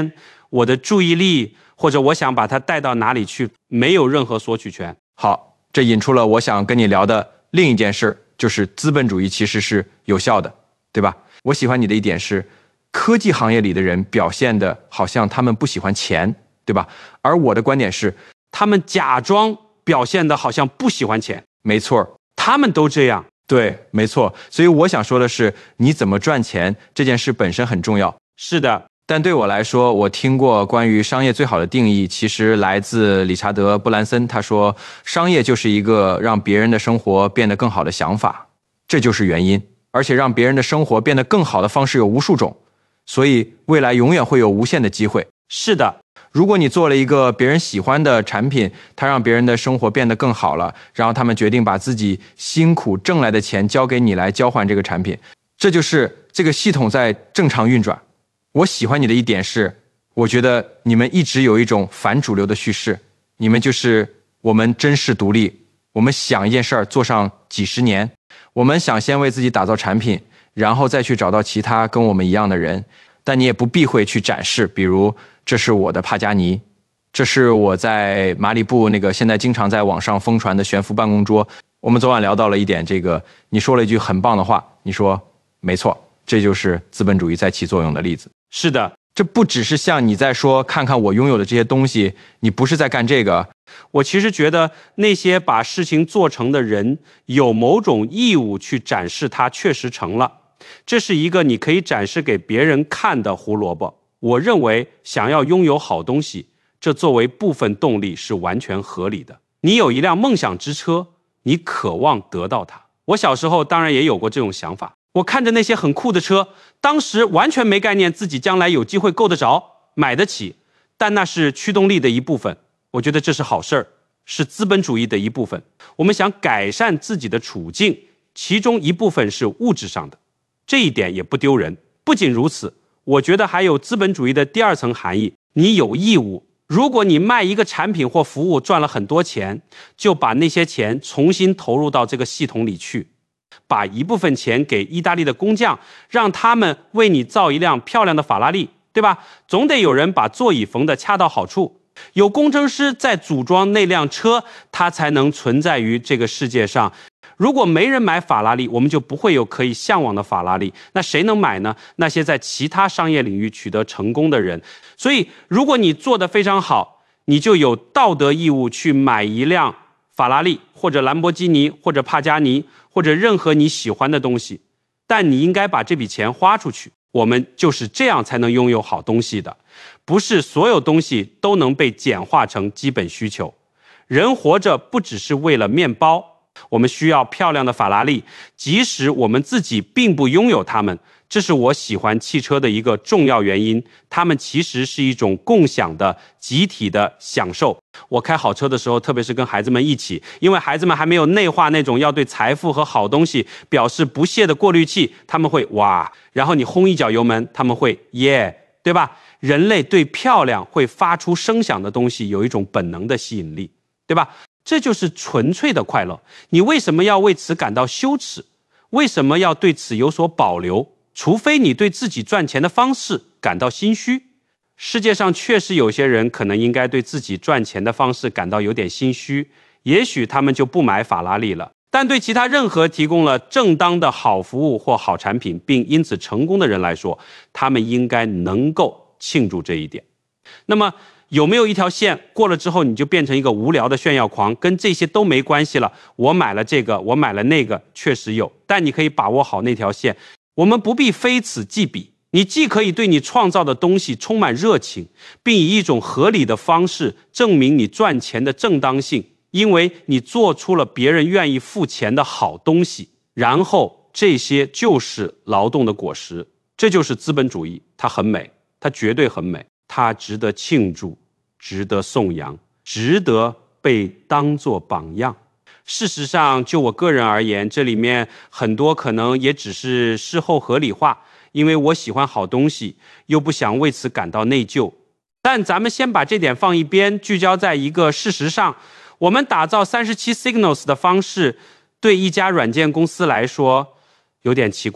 我的注意力或者我想把它带到哪里去，没有任何索取权。 好，这引出了我想跟你聊的另一件事，就是资本主义其实是有效的，对吧？我喜欢你的一点是，科技行业里的人表现的好像他们不喜欢钱，对吧？而我的观点是， 他们假装表现的好像不喜欢钱。 没错， 他们都这样。 对，没错。所以我想说的是，你怎么赚钱这件事本身很重要。 是的。 但对我来说，我听过关于商业最好的定义，其实来自理查德·布兰森。他说，商业就是一个让别人的生活变得更好的想法，这就是原因。而且让别人的生活变得更好的方式有无数种，所以未来永远会有无限的机会。 是的， 如果你做了一个别人喜欢的产品，它让别人的生活变得更好了，然后他们决定把自己辛苦挣来的钱交给你来交换这个产品，这就是这个系统在正常运转。我喜欢你的一点是，我觉得你们一直有一种反主流的叙事，你们就是我们珍视独立，我们想一件事儿做上几十年，我们想先为自己打造产品，然后再去找到其他跟我们一样的人，但你也不避讳去展示，比如这是我的帕加尼，这是我在马里布那个现在经常在网上疯传的悬浮办公桌。我们昨晚聊到了一点，这个你说了一句很棒的话，你说没错，这就是资本主义在起作用的例子。 是的， 这不只是像你在说看看我拥有的这些东西，你不是在干这个。 我其实觉得那些把事情做成的人有某种义务去展示它确实成了，这是一个你可以展示给别人看的胡萝卜。我认为想要拥有好东西，这作为部分动力是完全合理的。你有一辆梦想之车，你渴望得到它。我小时候当然也有过这种想法，我看着那些很酷的车，当时完全没概念自己将来有机会够得着买得起，但那是驱动力的一部分。我觉得这是好事儿，是资本主义的一部分。我们想改善自己的处境，其中一部分是物质上的，这一点也不丢人。不仅如此，我觉得还有资本主义的第二层含义，你有义务，如果你卖一个产品或服务赚了很多钱，就把那些钱重新投入到这个系统里去，把一部分钱给意大利的工匠，让他们为你造一辆漂亮的法拉利，对吧？总得有人把座椅缝得恰到好处，有工程师在组装那辆车，它才能存在于这个世界上。如果没人买法拉利，我们就不会有可以向往的法拉利。那谁能买呢？那些在其他商业领域取得成功的人。所以如果你做得非常好，你就有道德义务去买一辆法拉利或者兰博基尼或者帕加尼或者任何你喜欢的东西，但你应该把这笔钱花出去。我们就是这样才能拥有好东西的，不是所有东西都能被简化成基本需求。人活着不只是为了面包，我们需要漂亮的法拉利，即使我们自己并不拥有它们。这是我喜欢汽车的一个重要原因，它们其实是一种共享的集体的享受。我开好车的时候，特别是跟孩子们一起，因为孩子们还没有内化那种要对财富和好东西表示不屑的过滤器，他们会哇，然后你轰一脚油门，他们会耶，对吧？人类对漂亮会发出声响的东西有一种本能的吸引力，对吧？这就是纯粹的快乐。你为什么要为此感到羞耻？为什么要对此有所保留？除非你对自己赚钱的方式感到心虚。世界上确实有些人可能应该对自己赚钱的方式感到有点心虚，也许他们就不买法拉利了。但对其他任何提供了正当的好服务或好产品并因此成功的人来说，他们应该能够庆祝这一点。那么有没有一条线过了之后你就变成一个无聊的炫耀狂，跟这些都没关系了？我买了这个，我买了那个，确实有，但你可以把握好那条线。我们不必非此即彼，你既可以对你创造的东西充满热情，并以一种合理的方式证明你赚钱的正当性，因为你做出了别人愿意付钱的好东西，然后这些就是劳动的果实。这就是资本主义，它很美，它绝对很美，它值得庆祝，值得颂扬，值得被当作榜样。事实上，就我个人而言，这里面很多可能也只是事后合理化，因为我喜欢好东西，又不想为此感到内疚。但咱们先把这点放一边，聚焦在一个事实上，我们打造37 Signals 的方式，对一家软件公司来说有点奇怪。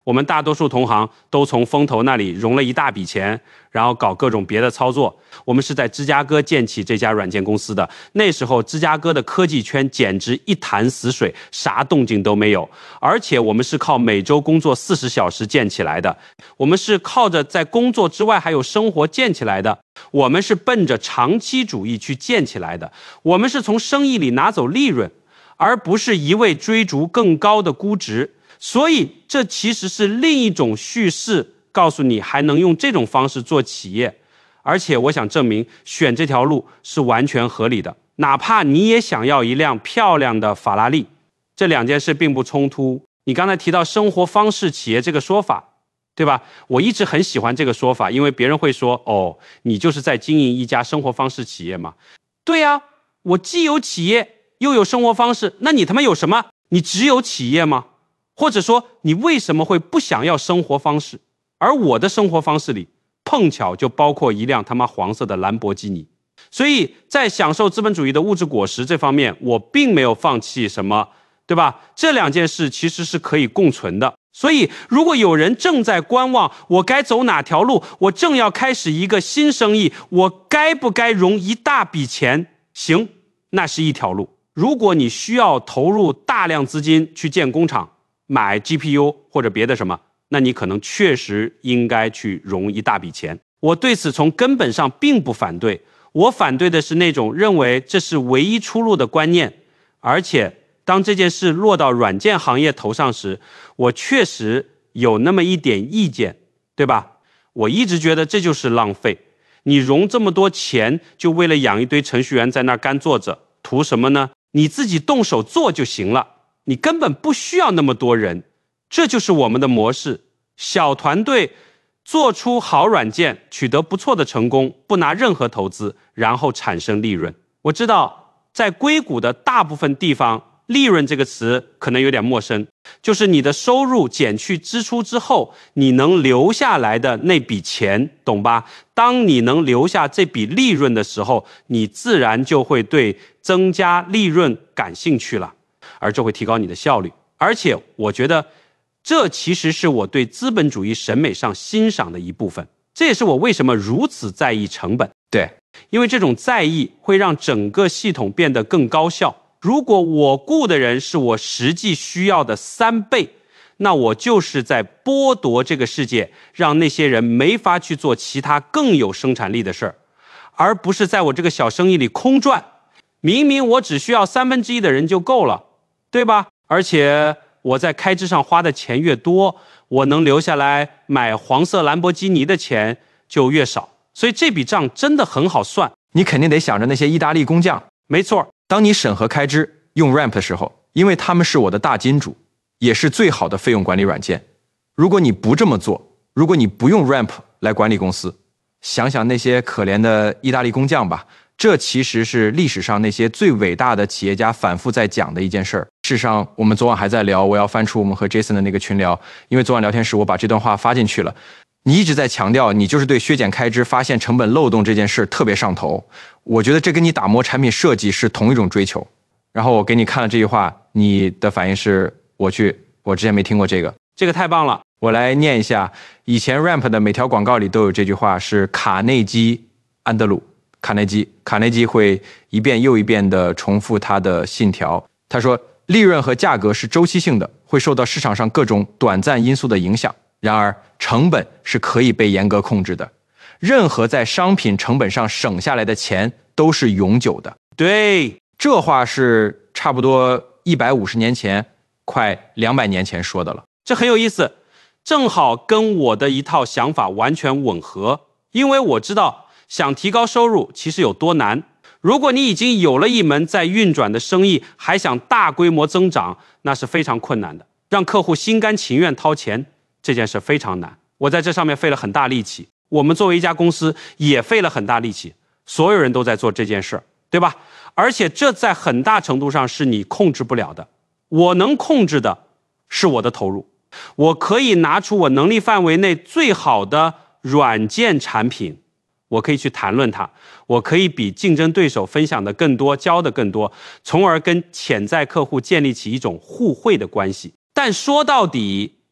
我们大多数同行都从风投那里融了一大笔钱，然后搞各种别的操作。我们是在芝加哥建起这家软件公司的，那时候芝加哥的科技圈简直一潭死水，啥动静都没有。而且我们是靠每周工作40小时建起来的，我们是靠着在工作之外还有生活建起来的，我们是奔着长期主义去建起来的，我们是从生意里拿走利润，而不是一味追逐更高的估值。所以这其实是另一种叙事，告诉你还能用这种方式做企业。而且我想证明选这条路是完全合理的，哪怕你也想要一辆漂亮的法拉利，这两件事并不冲突。你刚才提到生活方式企业这个说法，对吧？我一直很喜欢这个说法，因为别人会说，哦，你就是在经营一家生活方式企业嘛。对呀，我既有企业又有生活方式，那你他妈有什么？你只有企业吗？或者说你为什么会不想要生活方式？而我的生活方式里碰巧就包括一辆他妈黄色的兰博基尼。所以在享受资本主义的物质果实这方面，我并没有放弃什么，对吧？这两件事其实是可以共存的。所以如果有人正在观望我该走哪条路，我正要开始一个新生意，我该不该融一大笔钱？行，那是一条路。如果你需要投入大量资金去建工厂，买 GPU 或者别的什么，那你可能确实应该去融一大笔钱。我对此从根本上并不反对，我反对的是那种认为这是唯一出路的观念。而且当这件事落到软件行业头上时，我确实有那么一点意见，对吧？我一直觉得这就是浪费。你融这么多钱，就为了养一堆程序员在那儿干坐着，图什么呢？你自己动手做就行了，你根本不需要那么多人。这就是我们的模式，小团队做出好软件，取得不错的成功，不拿任何投资，然后产生利润。我知道在硅谷的大部分地方，利润这个词可能有点陌生，就是你的收入减去支出之后，你能留下来的那笔钱，懂吧？当你能留下这笔利润的时候，你自然就会对增加利润感兴趣了，而这会提高你的效率。而且我觉得这其实是我对资本主义审美上欣赏的一部分，这也是我为什么如此在意成本。 对， 因为这种在意会让整个系统变得更高效。如果我雇的人是我实际需要的3倍，那我就是在剥夺这个世界，让那些人没法去做其他更有生产力的事儿，而不是在我这个小生意里空转。明明我只需要1/3的人就够了，对吧？而且我在开支上花的钱越多，我能留下来买黄色兰博基尼的钱就越少。所以这笔账真的很好算。 你肯定得想着那些意大利工匠。 没错， 当你审核开支用 Ramp 的时候，因为他们是我的大金主，也是最好的费用管理软件。如果你不这么做，如果你不用 Ramp 来管理公司，想想那些可怜的意大利工匠吧，这其实是历史上那些最伟大的企业家反复在讲的一件事儿。事实上，我们昨晚还在聊，我要翻出我们和 Jason 的那个群聊，因为昨晚聊天时我把这段话发进去了。你一直在强调你就是对削减开支、发现成本漏洞这件事特别上头，我觉得这跟你打磨产品设计是同一种追求。然后我给你看了这句话，你的反应是我之前没听过这个。 这个太棒了。 我来念一下，以前 Ramp 的每条广告里都有这句话，是卡内基安德鲁。卡内基会一遍又一遍地重复他的信条。他说，利润和价格是周期性的，会受到市场上各种短暂因素的影响。然而，成本是可以被严格控制的。任何在商品成本上省下来的钱都是永久的。 对， 这话是差不多150年前，快200年前说的了。 这很有意思，正好跟我的一套想法完全吻合。因为我知道想提高收入其实有多难。如果你已经有了一门在运转的生意，还想大规模增长，那是非常困难的。让客户心甘情愿掏钱，这件事非常难。我在这上面费了很大力气，我们作为一家公司也费了很大力气，所有人都在做这件事，对吧？而且这在很大程度上是你控制不了的。我能控制的是我的投入，我可以拿出我能力范围内最好的软件产品，我可以去谈论它，我可以比竞争对手分享的更多，教的更多，从而跟潜在客户建立起一种互惠的关系。但说到底，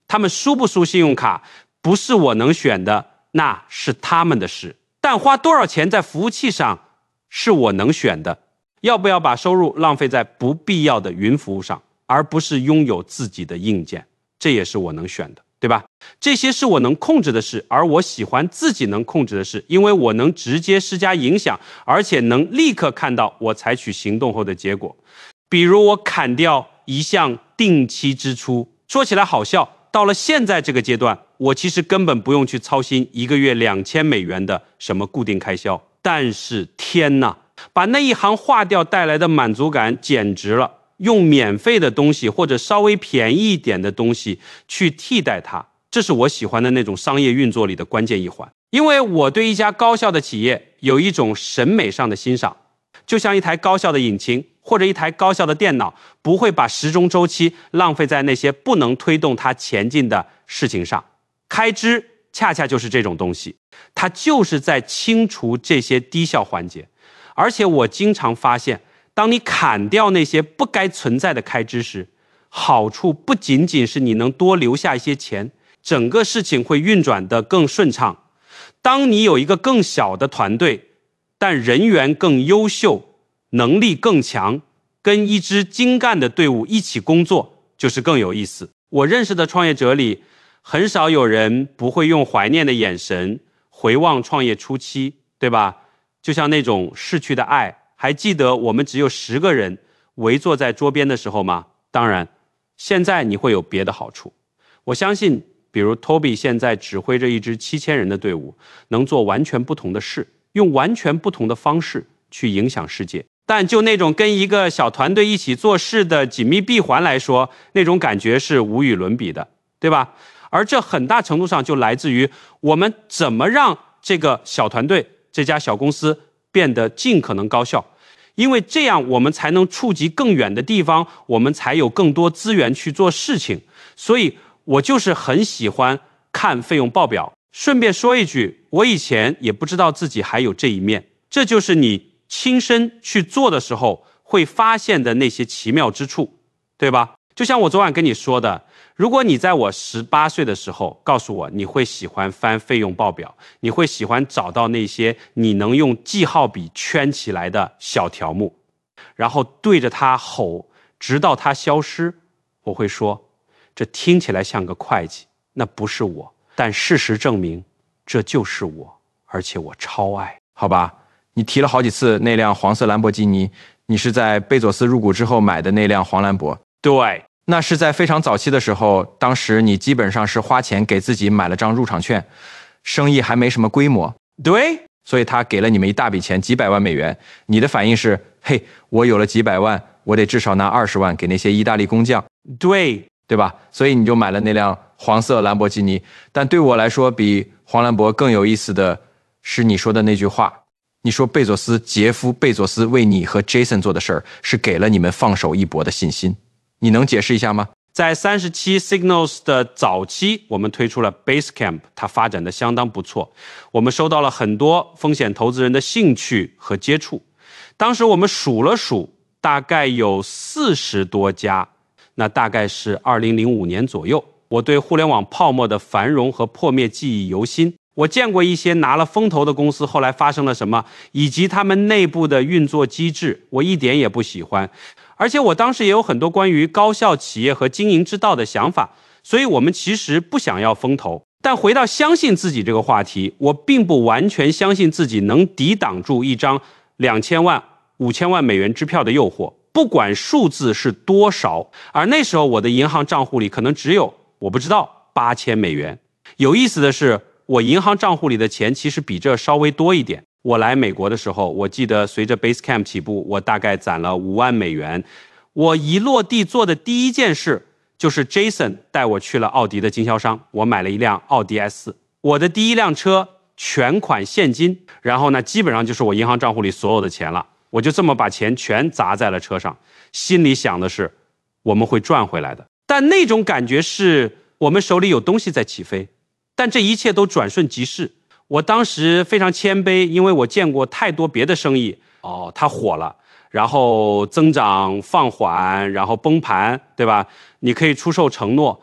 他们输不输信用卡不是我能选的，那是他们的事。但花多少钱在服务器上是我能选的。要不要把收入浪费在不必要的云服务上，而不是拥有自己的硬件，这也是我能选的，对吧？这些是我能控制的事，而我喜欢自己能控制的事，因为我能直接施加影响，而且能立刻看到我采取行动后的结果。比如我砍掉一项定期支出，说起来好笑，到了现在这个阶段，我其实根本不用去操心一个月$2000的什么固定开销，但是天哪，把那一行划掉带来的满足感简直了。用免费的东西或者稍微便宜一点的东西去替代它，这是我喜欢的那种商业运作里的关键一环。因为我对一家高效的企业有一种审美上的欣赏，就像一台高效的引擎或者一台高效的电脑，不会把时钟周期浪费在那些不能推动它前进的事情上。开支恰恰就是这种东西，它就是在清除这些低效环节。而且我经常发现，当你砍掉那些不该存在的开支时，好处不仅仅是你能多留下一些钱，整个事情会运转得更顺畅。当你有一个更小的团队，但人员更优秀，能力更强，跟一支精干的队伍一起工作，就是更有意思。我认识的创业者里，很少有人不会用怀念的眼神回望创业初期，对吧？就像那种逝去的爱，还记得我们只有10个人围坐在桌边的时候吗？当然，现在你会有别的好处。我相信，比如 Toby 现在指挥着一支7000人的队伍，能做完全不同的事，用完全不同的方式去影响世界。但就那种跟一个小团队一起做事的紧密闭环来说，那种感觉是无与伦比的，对吧？而这很大程度上就来自于我们怎么让这个小团队、这家小公司变得尽可能高效，因为这样我们才能触及更远的地方，我们才有更多资源去做事情。所以我就是很喜欢看费用报表。顺便说一句，我以前也不知道自己还有这一面，这就是你亲身去做的时候会发现的那些奇妙之处，对吧？就像我昨晚跟你说的，如果你在我18岁的时候告诉我你会喜欢翻费用报表，你会喜欢找到那些你能用记号笔圈起来的小条目，然后对着它吼，直到它消失，我会说，这听起来像个会计，那不是我，但事实证明这就是我，而且我超爱。 好吧，你提了好几次那辆黄色兰博基尼，你是在贝佐斯入股之后买的那辆黄兰博。 对， 那是在非常早期的时候，当时你基本上是花钱给自己买了张入场券，生意还没什么规模。 对， 所以他给了你们一大笔钱，几百万美元。你的反应是，嘿，我有了几百万，我得至少拿20万给那些意大利工匠。对吧？所以你就买了那辆黄色兰博基尼。但对我来说，比黄兰博更有意思的是你说的那句话。你说杰夫·贝佐斯为你和 Jason 做的事儿，是给了你们放手一搏的信心。你能解释一下吗？ 在37 Signals 的早期，我们推出了 Basecamp， 它发展的相当不错。我们收到了很多风险投资人的兴趣和接触。当时我们数了数，大概有40多家，那大概是2005年左右。我对互联网泡沫的繁荣和破灭记忆犹新。我见过一些拿了风投的公司后来发生了什么，以及他们内部的运作机制，我一点也不喜欢。而且我当时也有很多关于高效企业和经营之道的想法，所以我们其实不想要风投。但回到相信自己这个话题，我并不完全相信自己能抵挡住一张2000万、5000万美元支票的诱惑，不管数字是多少。而那时候我的银行账户里可能只有，我不知道8000美元。有意思的是，我银行账户里的钱其实比这稍微多一点。我来美国的时候，我记得随着 Basecamp 起步，我大概攒了5万美元。我一落地做的第一件事就是 Jason 带我去了奥迪的经销商，我买了一辆奥迪 S4， 我的第一辆车全款现金，然后呢，基本上就是我银行账户里所有的钱了。我就这么把钱全砸在了车上，心里想的是我们会赚回来的。但那种感觉是我们手里有东西在起飞，但这一切都转瞬即逝。我当时非常谦卑，因为我见过太多别的生意，它火了，然后增长放缓，然后崩盘，对吧？你可以出售承诺，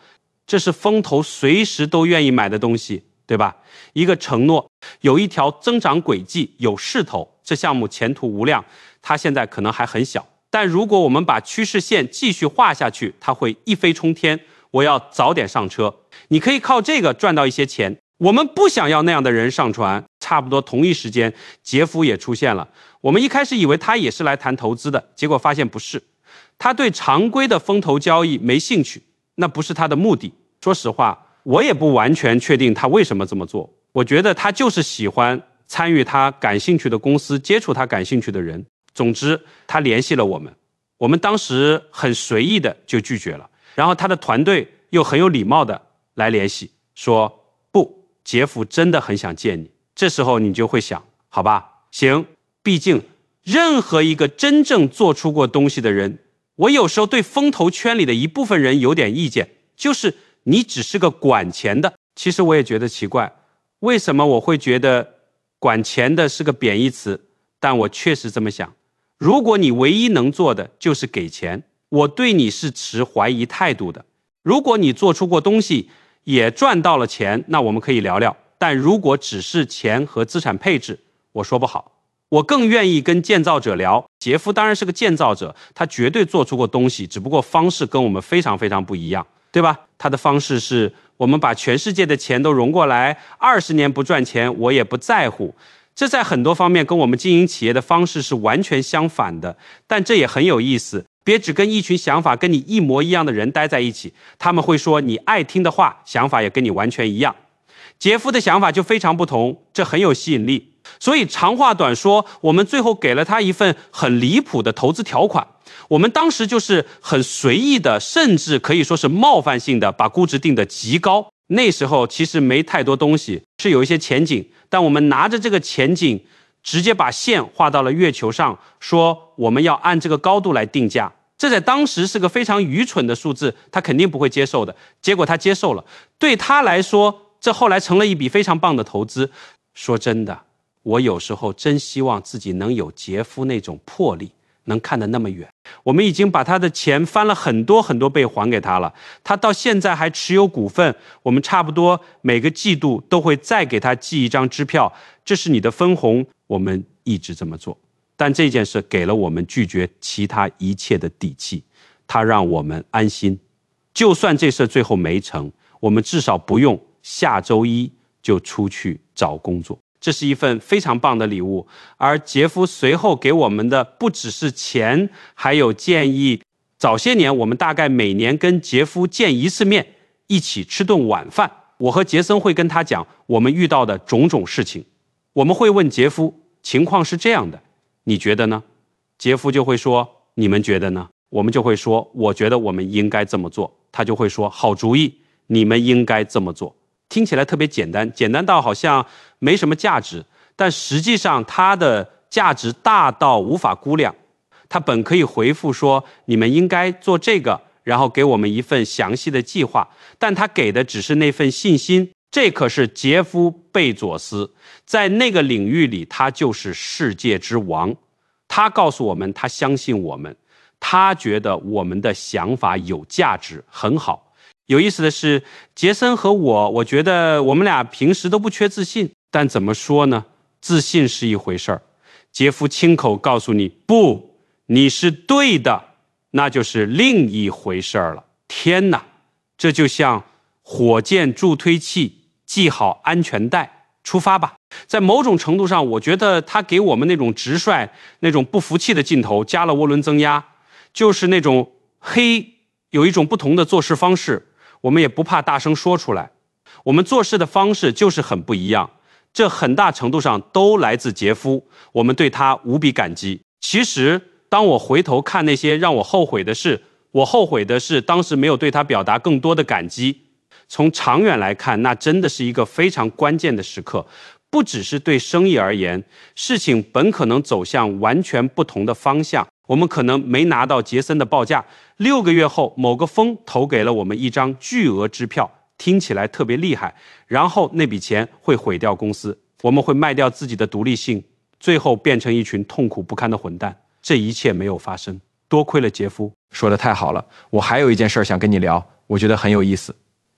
这是风投随时都愿意买的东西，对吧？一个承诺，有一条增长轨迹，有势头，这项目前途无量，它现在可能还很小，但如果我们把趋势线继续画下去，它会一飞冲天，我要早点上车。你可以靠这个赚到一些钱。我们不想要那样的人上船。差不多同一时间，杰夫也出现了。我们一开始以为他也是来谈投资的，结果发现不是，他对常规的风投交易没兴趣，那不是他的目的。说实话，我也不完全确定他为什么这么做。我觉得他就是喜欢参与他感兴趣的公司，接触他感兴趣的人。总之，他联系了我们，我们当时很随意的就拒绝了。然后他的团队又很有礼貌的来联系，说不，杰夫真的很想见你。这时候你就会想，好吧，行，毕竟任何一个真正做出过东西的人，我有时候对风投圈里的一部分人有点意见，就是你只是个管钱的。其实我也觉得奇怪，为什么我会觉得管钱的是个贬义词？但我确实这么想。如果你唯一能做的就是给钱，我对你是持怀疑态度的。如果你做出过东西，也赚到了钱，那我们可以聊聊。但如果只是钱和资产配置，我说不好。我更愿意跟建造者聊。杰夫当然是个建造者，他绝对做出过东西，只不过方式跟我们非常非常不一样，对吧？他的方式是我们把全世界的钱都融过来，20年不赚钱我也不在乎。这在很多方面跟我们经营企业的方式是完全相反的，但这也很有意思。别只跟一群想法跟你一模一样的人待在一起，他们会说你爱听的话，想法也跟你完全一样。杰夫的想法就非常不同，这很有吸引力。所以长话短说，我们最后给了他一份很离谱的投资条款。我们当时就是很随意的，甚至可以说是冒犯性的把估值定得极高。那时候其实没太多东西，是有一些前景，但我们拿着这个前景直接把线画到了月球上，说我们要按这个高度来定价。这在当时是个非常愚蠢的数字，他肯定不会接受的。结果他接受了，对他来说，这后来成了一笔非常棒的投资。说真的，我有时候真希望自己能有杰夫那种魄力，能看得那么远。我们已经把他的钱翻了很多很多倍还给他了，他到现在还持有股份，我们差不多每个季度都会再给他寄一张支票，这是你的分红，我们一直这么做。但这件事给了我们拒绝其他一切的底气，它让我们安心。就算这事最后没成，我们至少不用下周一就出去找工作。这是一份非常棒的礼物。而杰夫随后给我们的不只是钱，还有建议。早些年我们大概每年跟杰夫见一次面，一起吃顿晚饭。我和杰森会跟他讲我们遇到的种种事情。我们会问杰夫，情况是这样的，你觉得呢？杰夫就会说，你们觉得呢？我们就会说，我觉得我们应该这么做。他就会说，好主意，你们应该这么做。听起来特别简单，简单到好像没什么价值，但实际上它的价值大到无法估量。他本可以回复说，你们应该做这个，然后给我们一份详细的计划，但他给的只是那份信心。这可是杰夫·贝佐斯，在那个领域里，他就是世界之王。他告诉我们，他相信我们，他觉得我们的想法有价值，很好。有意思的是，杰森和我觉得我们俩平时都不缺自信，但怎么说呢？自信是一回事儿，杰夫亲口告诉你，不，你是对的，那就是另一回事儿了。天哪，这就像火箭助推器，系好安全带，出发吧。在某种程度上，我觉得他给我们那种直率、那种不服气的劲头加了涡轮增压，就是那种黑，有一种不同的做事方式。我们也不怕大声说出来，我们做事的方式就是很不一样，这很大程度上都来自杰夫，我们对他无比感激。其实当我回头看那些让我后悔的事，我后悔的是当时没有对他表达更多的感激。从长远来看，那真的是一个非常关键的时刻，不只是对生意而言，事情本可能走向完全不同的方向。我们可能没拿到杰森的报价，6个月后某个风投给了我们一张巨额支票，听起来特别厉害，然后那笔钱会毁掉公司，我们会卖掉自己的独立性，最后变成一群痛苦不堪的混蛋。这一切没有发生，多亏了杰夫。 说得太好了，我还有一件事想跟你聊，我觉得很有意思。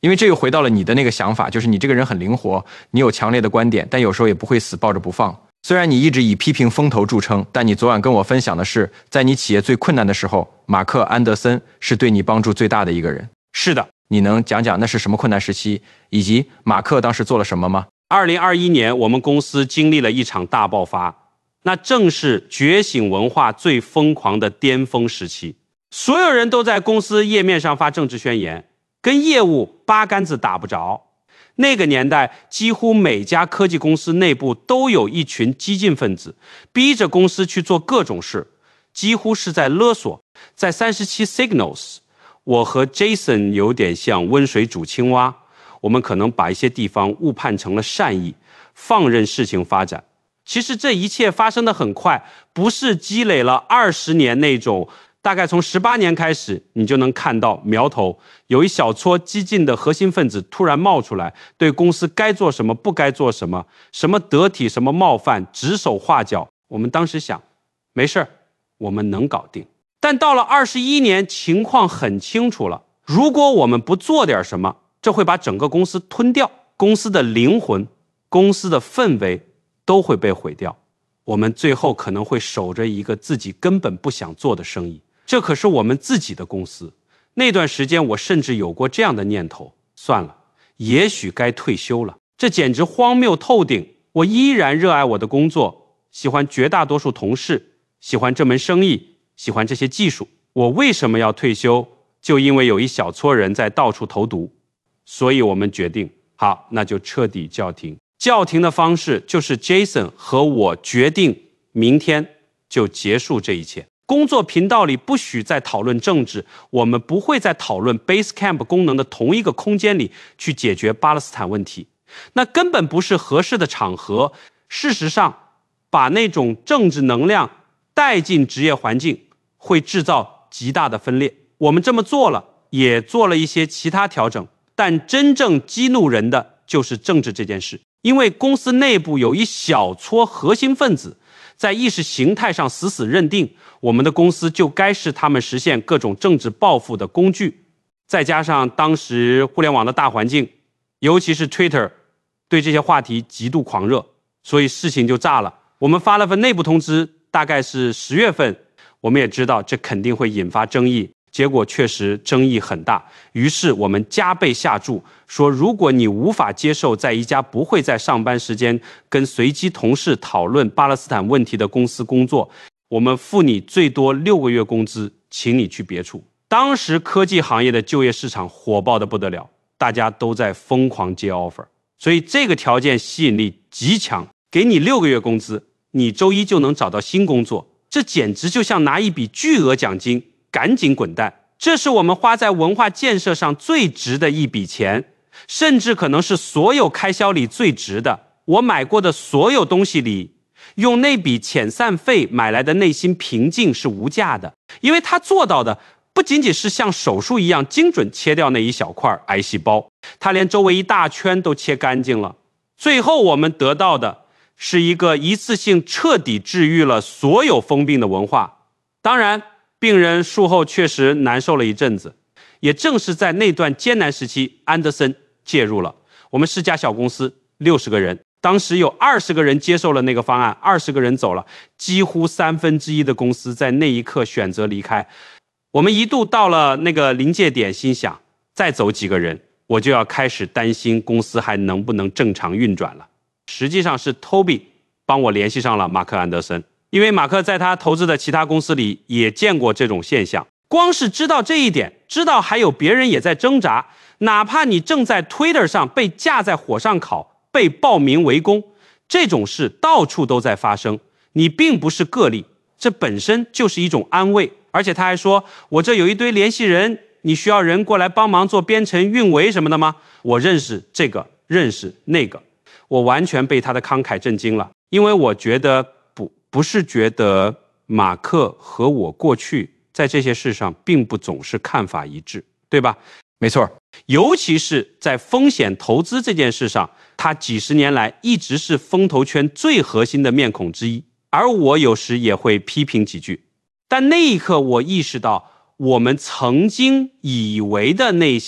因为这又回到了你的那个想法，就是你这个人很灵活，你有强烈的观点，但有时候也不会死抱着不放。虽然你一直以批评风投著称，但你昨晚跟我分享的是，在你企业最困难的时候，马克·安德森是对你帮助最大的一个人。 是的， 你能讲讲那是什么困难时期，以及马克当时做了什么吗 ？2021年，我们公司经历了一场大爆发，那正是觉醒文化最疯狂的巅峰时期。所有人都在公司页面上发政治宣言，跟业务八竿子打不着。那个年代，几乎每家科技公司内部都有一群激进分子，逼着公司去做各种事，几乎是在勒索。在37 Signals， 我和 Jason 有点像温水煮青蛙，我们可能把一些地方误判成了善意，放任事情发展。其实这一切发生得很快，不是积累了20年那种，大概从18年开始，你就能看到苗头，有一小撮激进的核心分子突然冒出来，对公司该做什么不该做什么，什么得体什么冒犯，指手画脚。我们当时想，没事，我们能搞定。但到了21年，情况很清楚了，如果我们不做点什么，这会把整个公司吞掉，公司的灵魂，公司的氛围都会被毁掉。我们最后可能会守着一个自己根本不想做的生意，这可是我们自己的公司。那段时间我甚至有过这样的念头，算了，也许该退休了。这简直荒谬透顶。我依然热爱我的工作，喜欢绝大多数同事，喜欢这门生意，喜欢这些技术。我为什么要退休？就因为有一小撮人在到处投毒。所以我们决定，好，那就彻底叫停。叫停的方式就是 Jason 和我决定明天就结束这一切。工作频道里不许再讨论政治，我们不会在讨论 Basecamp 功能的同一个空间里去解决巴勒斯坦问题，那根本不是合适的场合。事实上，把那种政治能量带进职业环境会制造极大的分裂。我们这么做了，也做了一些其他调整，但真正激怒人的就是政治这件事。因为公司内部有一小撮核心分子在意识形态上死死认定我们的公司就该是他们实现各种政治抱负的工具，再加上当时互联网的大环境，尤其是 Twitter 对这些话题极度狂热，所以事情就炸了。我们发了份内部通知，大概是10月份，我们也知道这肯定会引发争议，结果确实争议很大。于是我们加倍下注，说如果你无法接受在一家不会在上班时间跟随机同事讨论巴勒斯坦问题的公司工作，我们付你最多6个月工资，请你去别处。当时科技行业的就业市场火爆得不得了，大家都在疯狂接 offer， 所以这个条件吸引力极强，给你6个月工资，你周一就能找到新工作，这简直就像拿一笔巨额奖金，赶紧滚蛋。这是我们花在文化建设上最值的一笔钱，甚至可能是所有开销里最值的。我买过的所有东西里，用那笔遣散费买来的内心平静是无价的，因为他做到的不仅仅是像手术一样精准切掉那一小块癌细胞，他连周围一大圈都切干净了。最后我们得到的是一个一次性彻底治愈了所有疯病的文化。当然病人术后确实难受了一阵子，也正是在那段艰难时期，安德森介入了。我们是家小公司，60个人，当时有20个人接受了那个方案，20个人走了，几乎1/3的公司在那一刻选择离开。我们一度到了那个临界点，心想再走几个人，我就要开始担心公司还能不能正常运转了。实际上是 Toby 帮我联系上了马克·安德森，因为马克在他投资的其他公司里也见过这种现象。光是知道这一点，知道还有别人也在挣扎，哪怕你正在 Twitter 上被架在火上烤，被暴民围攻，这种事到处都在发生，你并不是个例，这本身就是一种安慰。而且他还说，我这有一堆联系人，你需要人过来帮忙做编程运维什么的吗？我认识这个，认识那个。我完全被他的慷慨震惊了，因为我觉得不是觉得马克和我过去在这些事上并不总是看法一致，对吧？ 没错， 尤其是在风险投资这件事上，他几十年来一直是风投圈最核心的面孔之一，而我有时也会批评几句。但那一刻我意识到，我们曾经以为的那些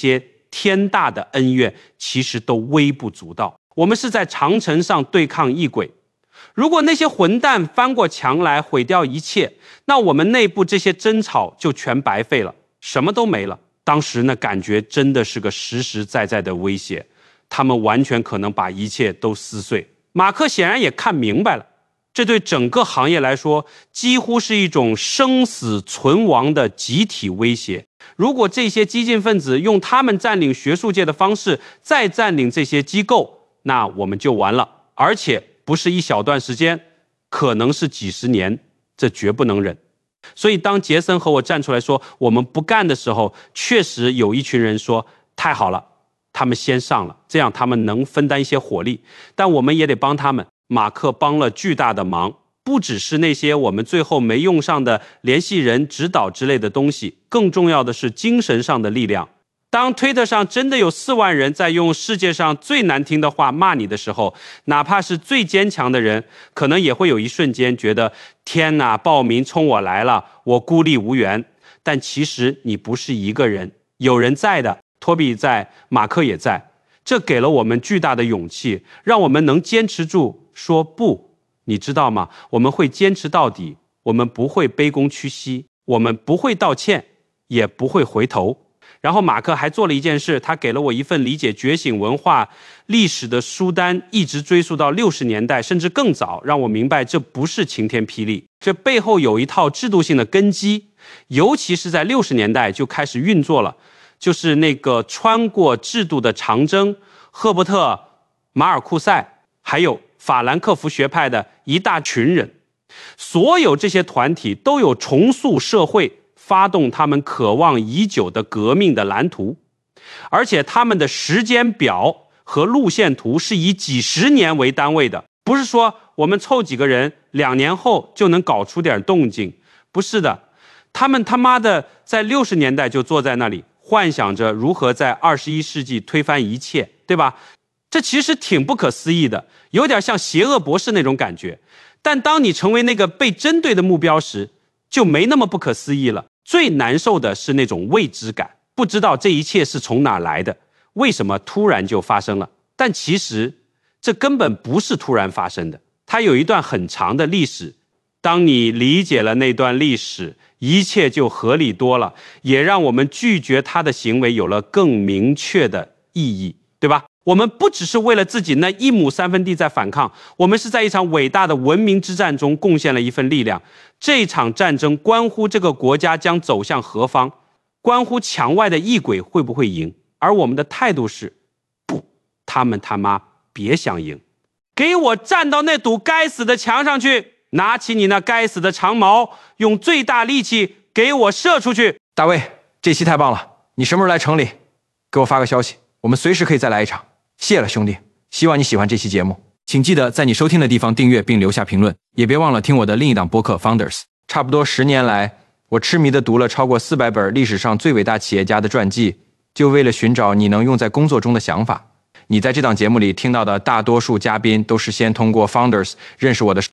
天大的恩怨其实都微不足道。我们是在长城上对抗异鬼，如果那些混蛋翻过墙来毁掉一切，那我们内部这些争吵就全白费了，什么都没了。当时那感觉真的是个实实在在的威胁，他们完全可能把一切都撕碎。马克显然也看明白了，这对整个行业来说几乎是一种生死存亡的集体威胁。如果这些激进分子用他们占领学术界的方式再占领这些机构，那我们就完了，而且不是一小段时间，可能是几十年，这绝不能忍。所以当杰森和我站出来说我们不干的时候，确实有一群人说太好了，他们先上了，这样他们能分担一些火力，但我们也得帮他们。马克帮了巨大的忙，不只是那些我们最后没用上的联系人、指导之类的东西，更重要的是精神上的力量。当推特上真的有4万人在用世界上最难听的话骂你的时候，哪怕是最坚强的人，可能也会有一瞬间觉得天哪，暴民冲我来了，我孤立无援。但其实你不是一个人，有人在的，托比在，马克也在，这给了我们巨大的勇气，让我们能坚持住说不。你知道吗？我们会坚持到底，我们不会卑躬屈膝，我们不会道歉，也不会回头。然后马克还做了一件事，他给了我一份理解觉醒文化历史的书单，一直追溯到60年代甚至更早，让我明白这不是晴天霹雳，这背后有一套制度性的根基，尤其是在60年代就开始运作了，就是那个穿过制度的长征，赫伯特·马尔库塞还有法兰克福学派的一大群人，所有这些团体都有重塑社会、发动他们渴望已久的革命的蓝图，而且他们的时间表和路线图是以几十年为单位的，不是说我们凑几个人2年后就能搞出点动静，不是的，他们他妈的在60年代就坐在那里，幻想着如何在21世纪推翻一切，对吧？这其实挺不可思议的，有点像邪恶博士那种感觉。但当你成为那个被针对的目标时，就没那么不可思议了。最难受的是那种未知感，不知道这一切是从哪来的，为什么突然就发生了。但其实这根本不是突然发生的，它有一段很长的历史。当你理解了那段历史，一切就合理多了，也让我们拒绝他的行为有了更明确的意义，对吧？我们不只是为了自己那1亩3分地在反抗，我们是在一场伟大的文明之战中贡献了一份力量。这场战争关乎这个国家将走向何方，关乎墙外的异鬼会不会赢，而我们的态度是不，他们他妈别想赢，给我站到那堵该死的墙上去，拿起你那该死的长矛，用最大力气给我射出去。 大卫，这期太棒了，你什么时候来城里给我发个消息，我们随时可以再来一场。谢了兄弟，希望你喜欢这期节目，请记得在你收听的地方订阅并留下评论，也别忘了听我的另一档播客 Founders。 差不多10年来，我痴迷地读了超过400本历史上最伟大企业家的传记，就为了寻找你能用在工作中的想法。你在这档节目里听到的大多数嘉宾都是先通过 Founders 认识我的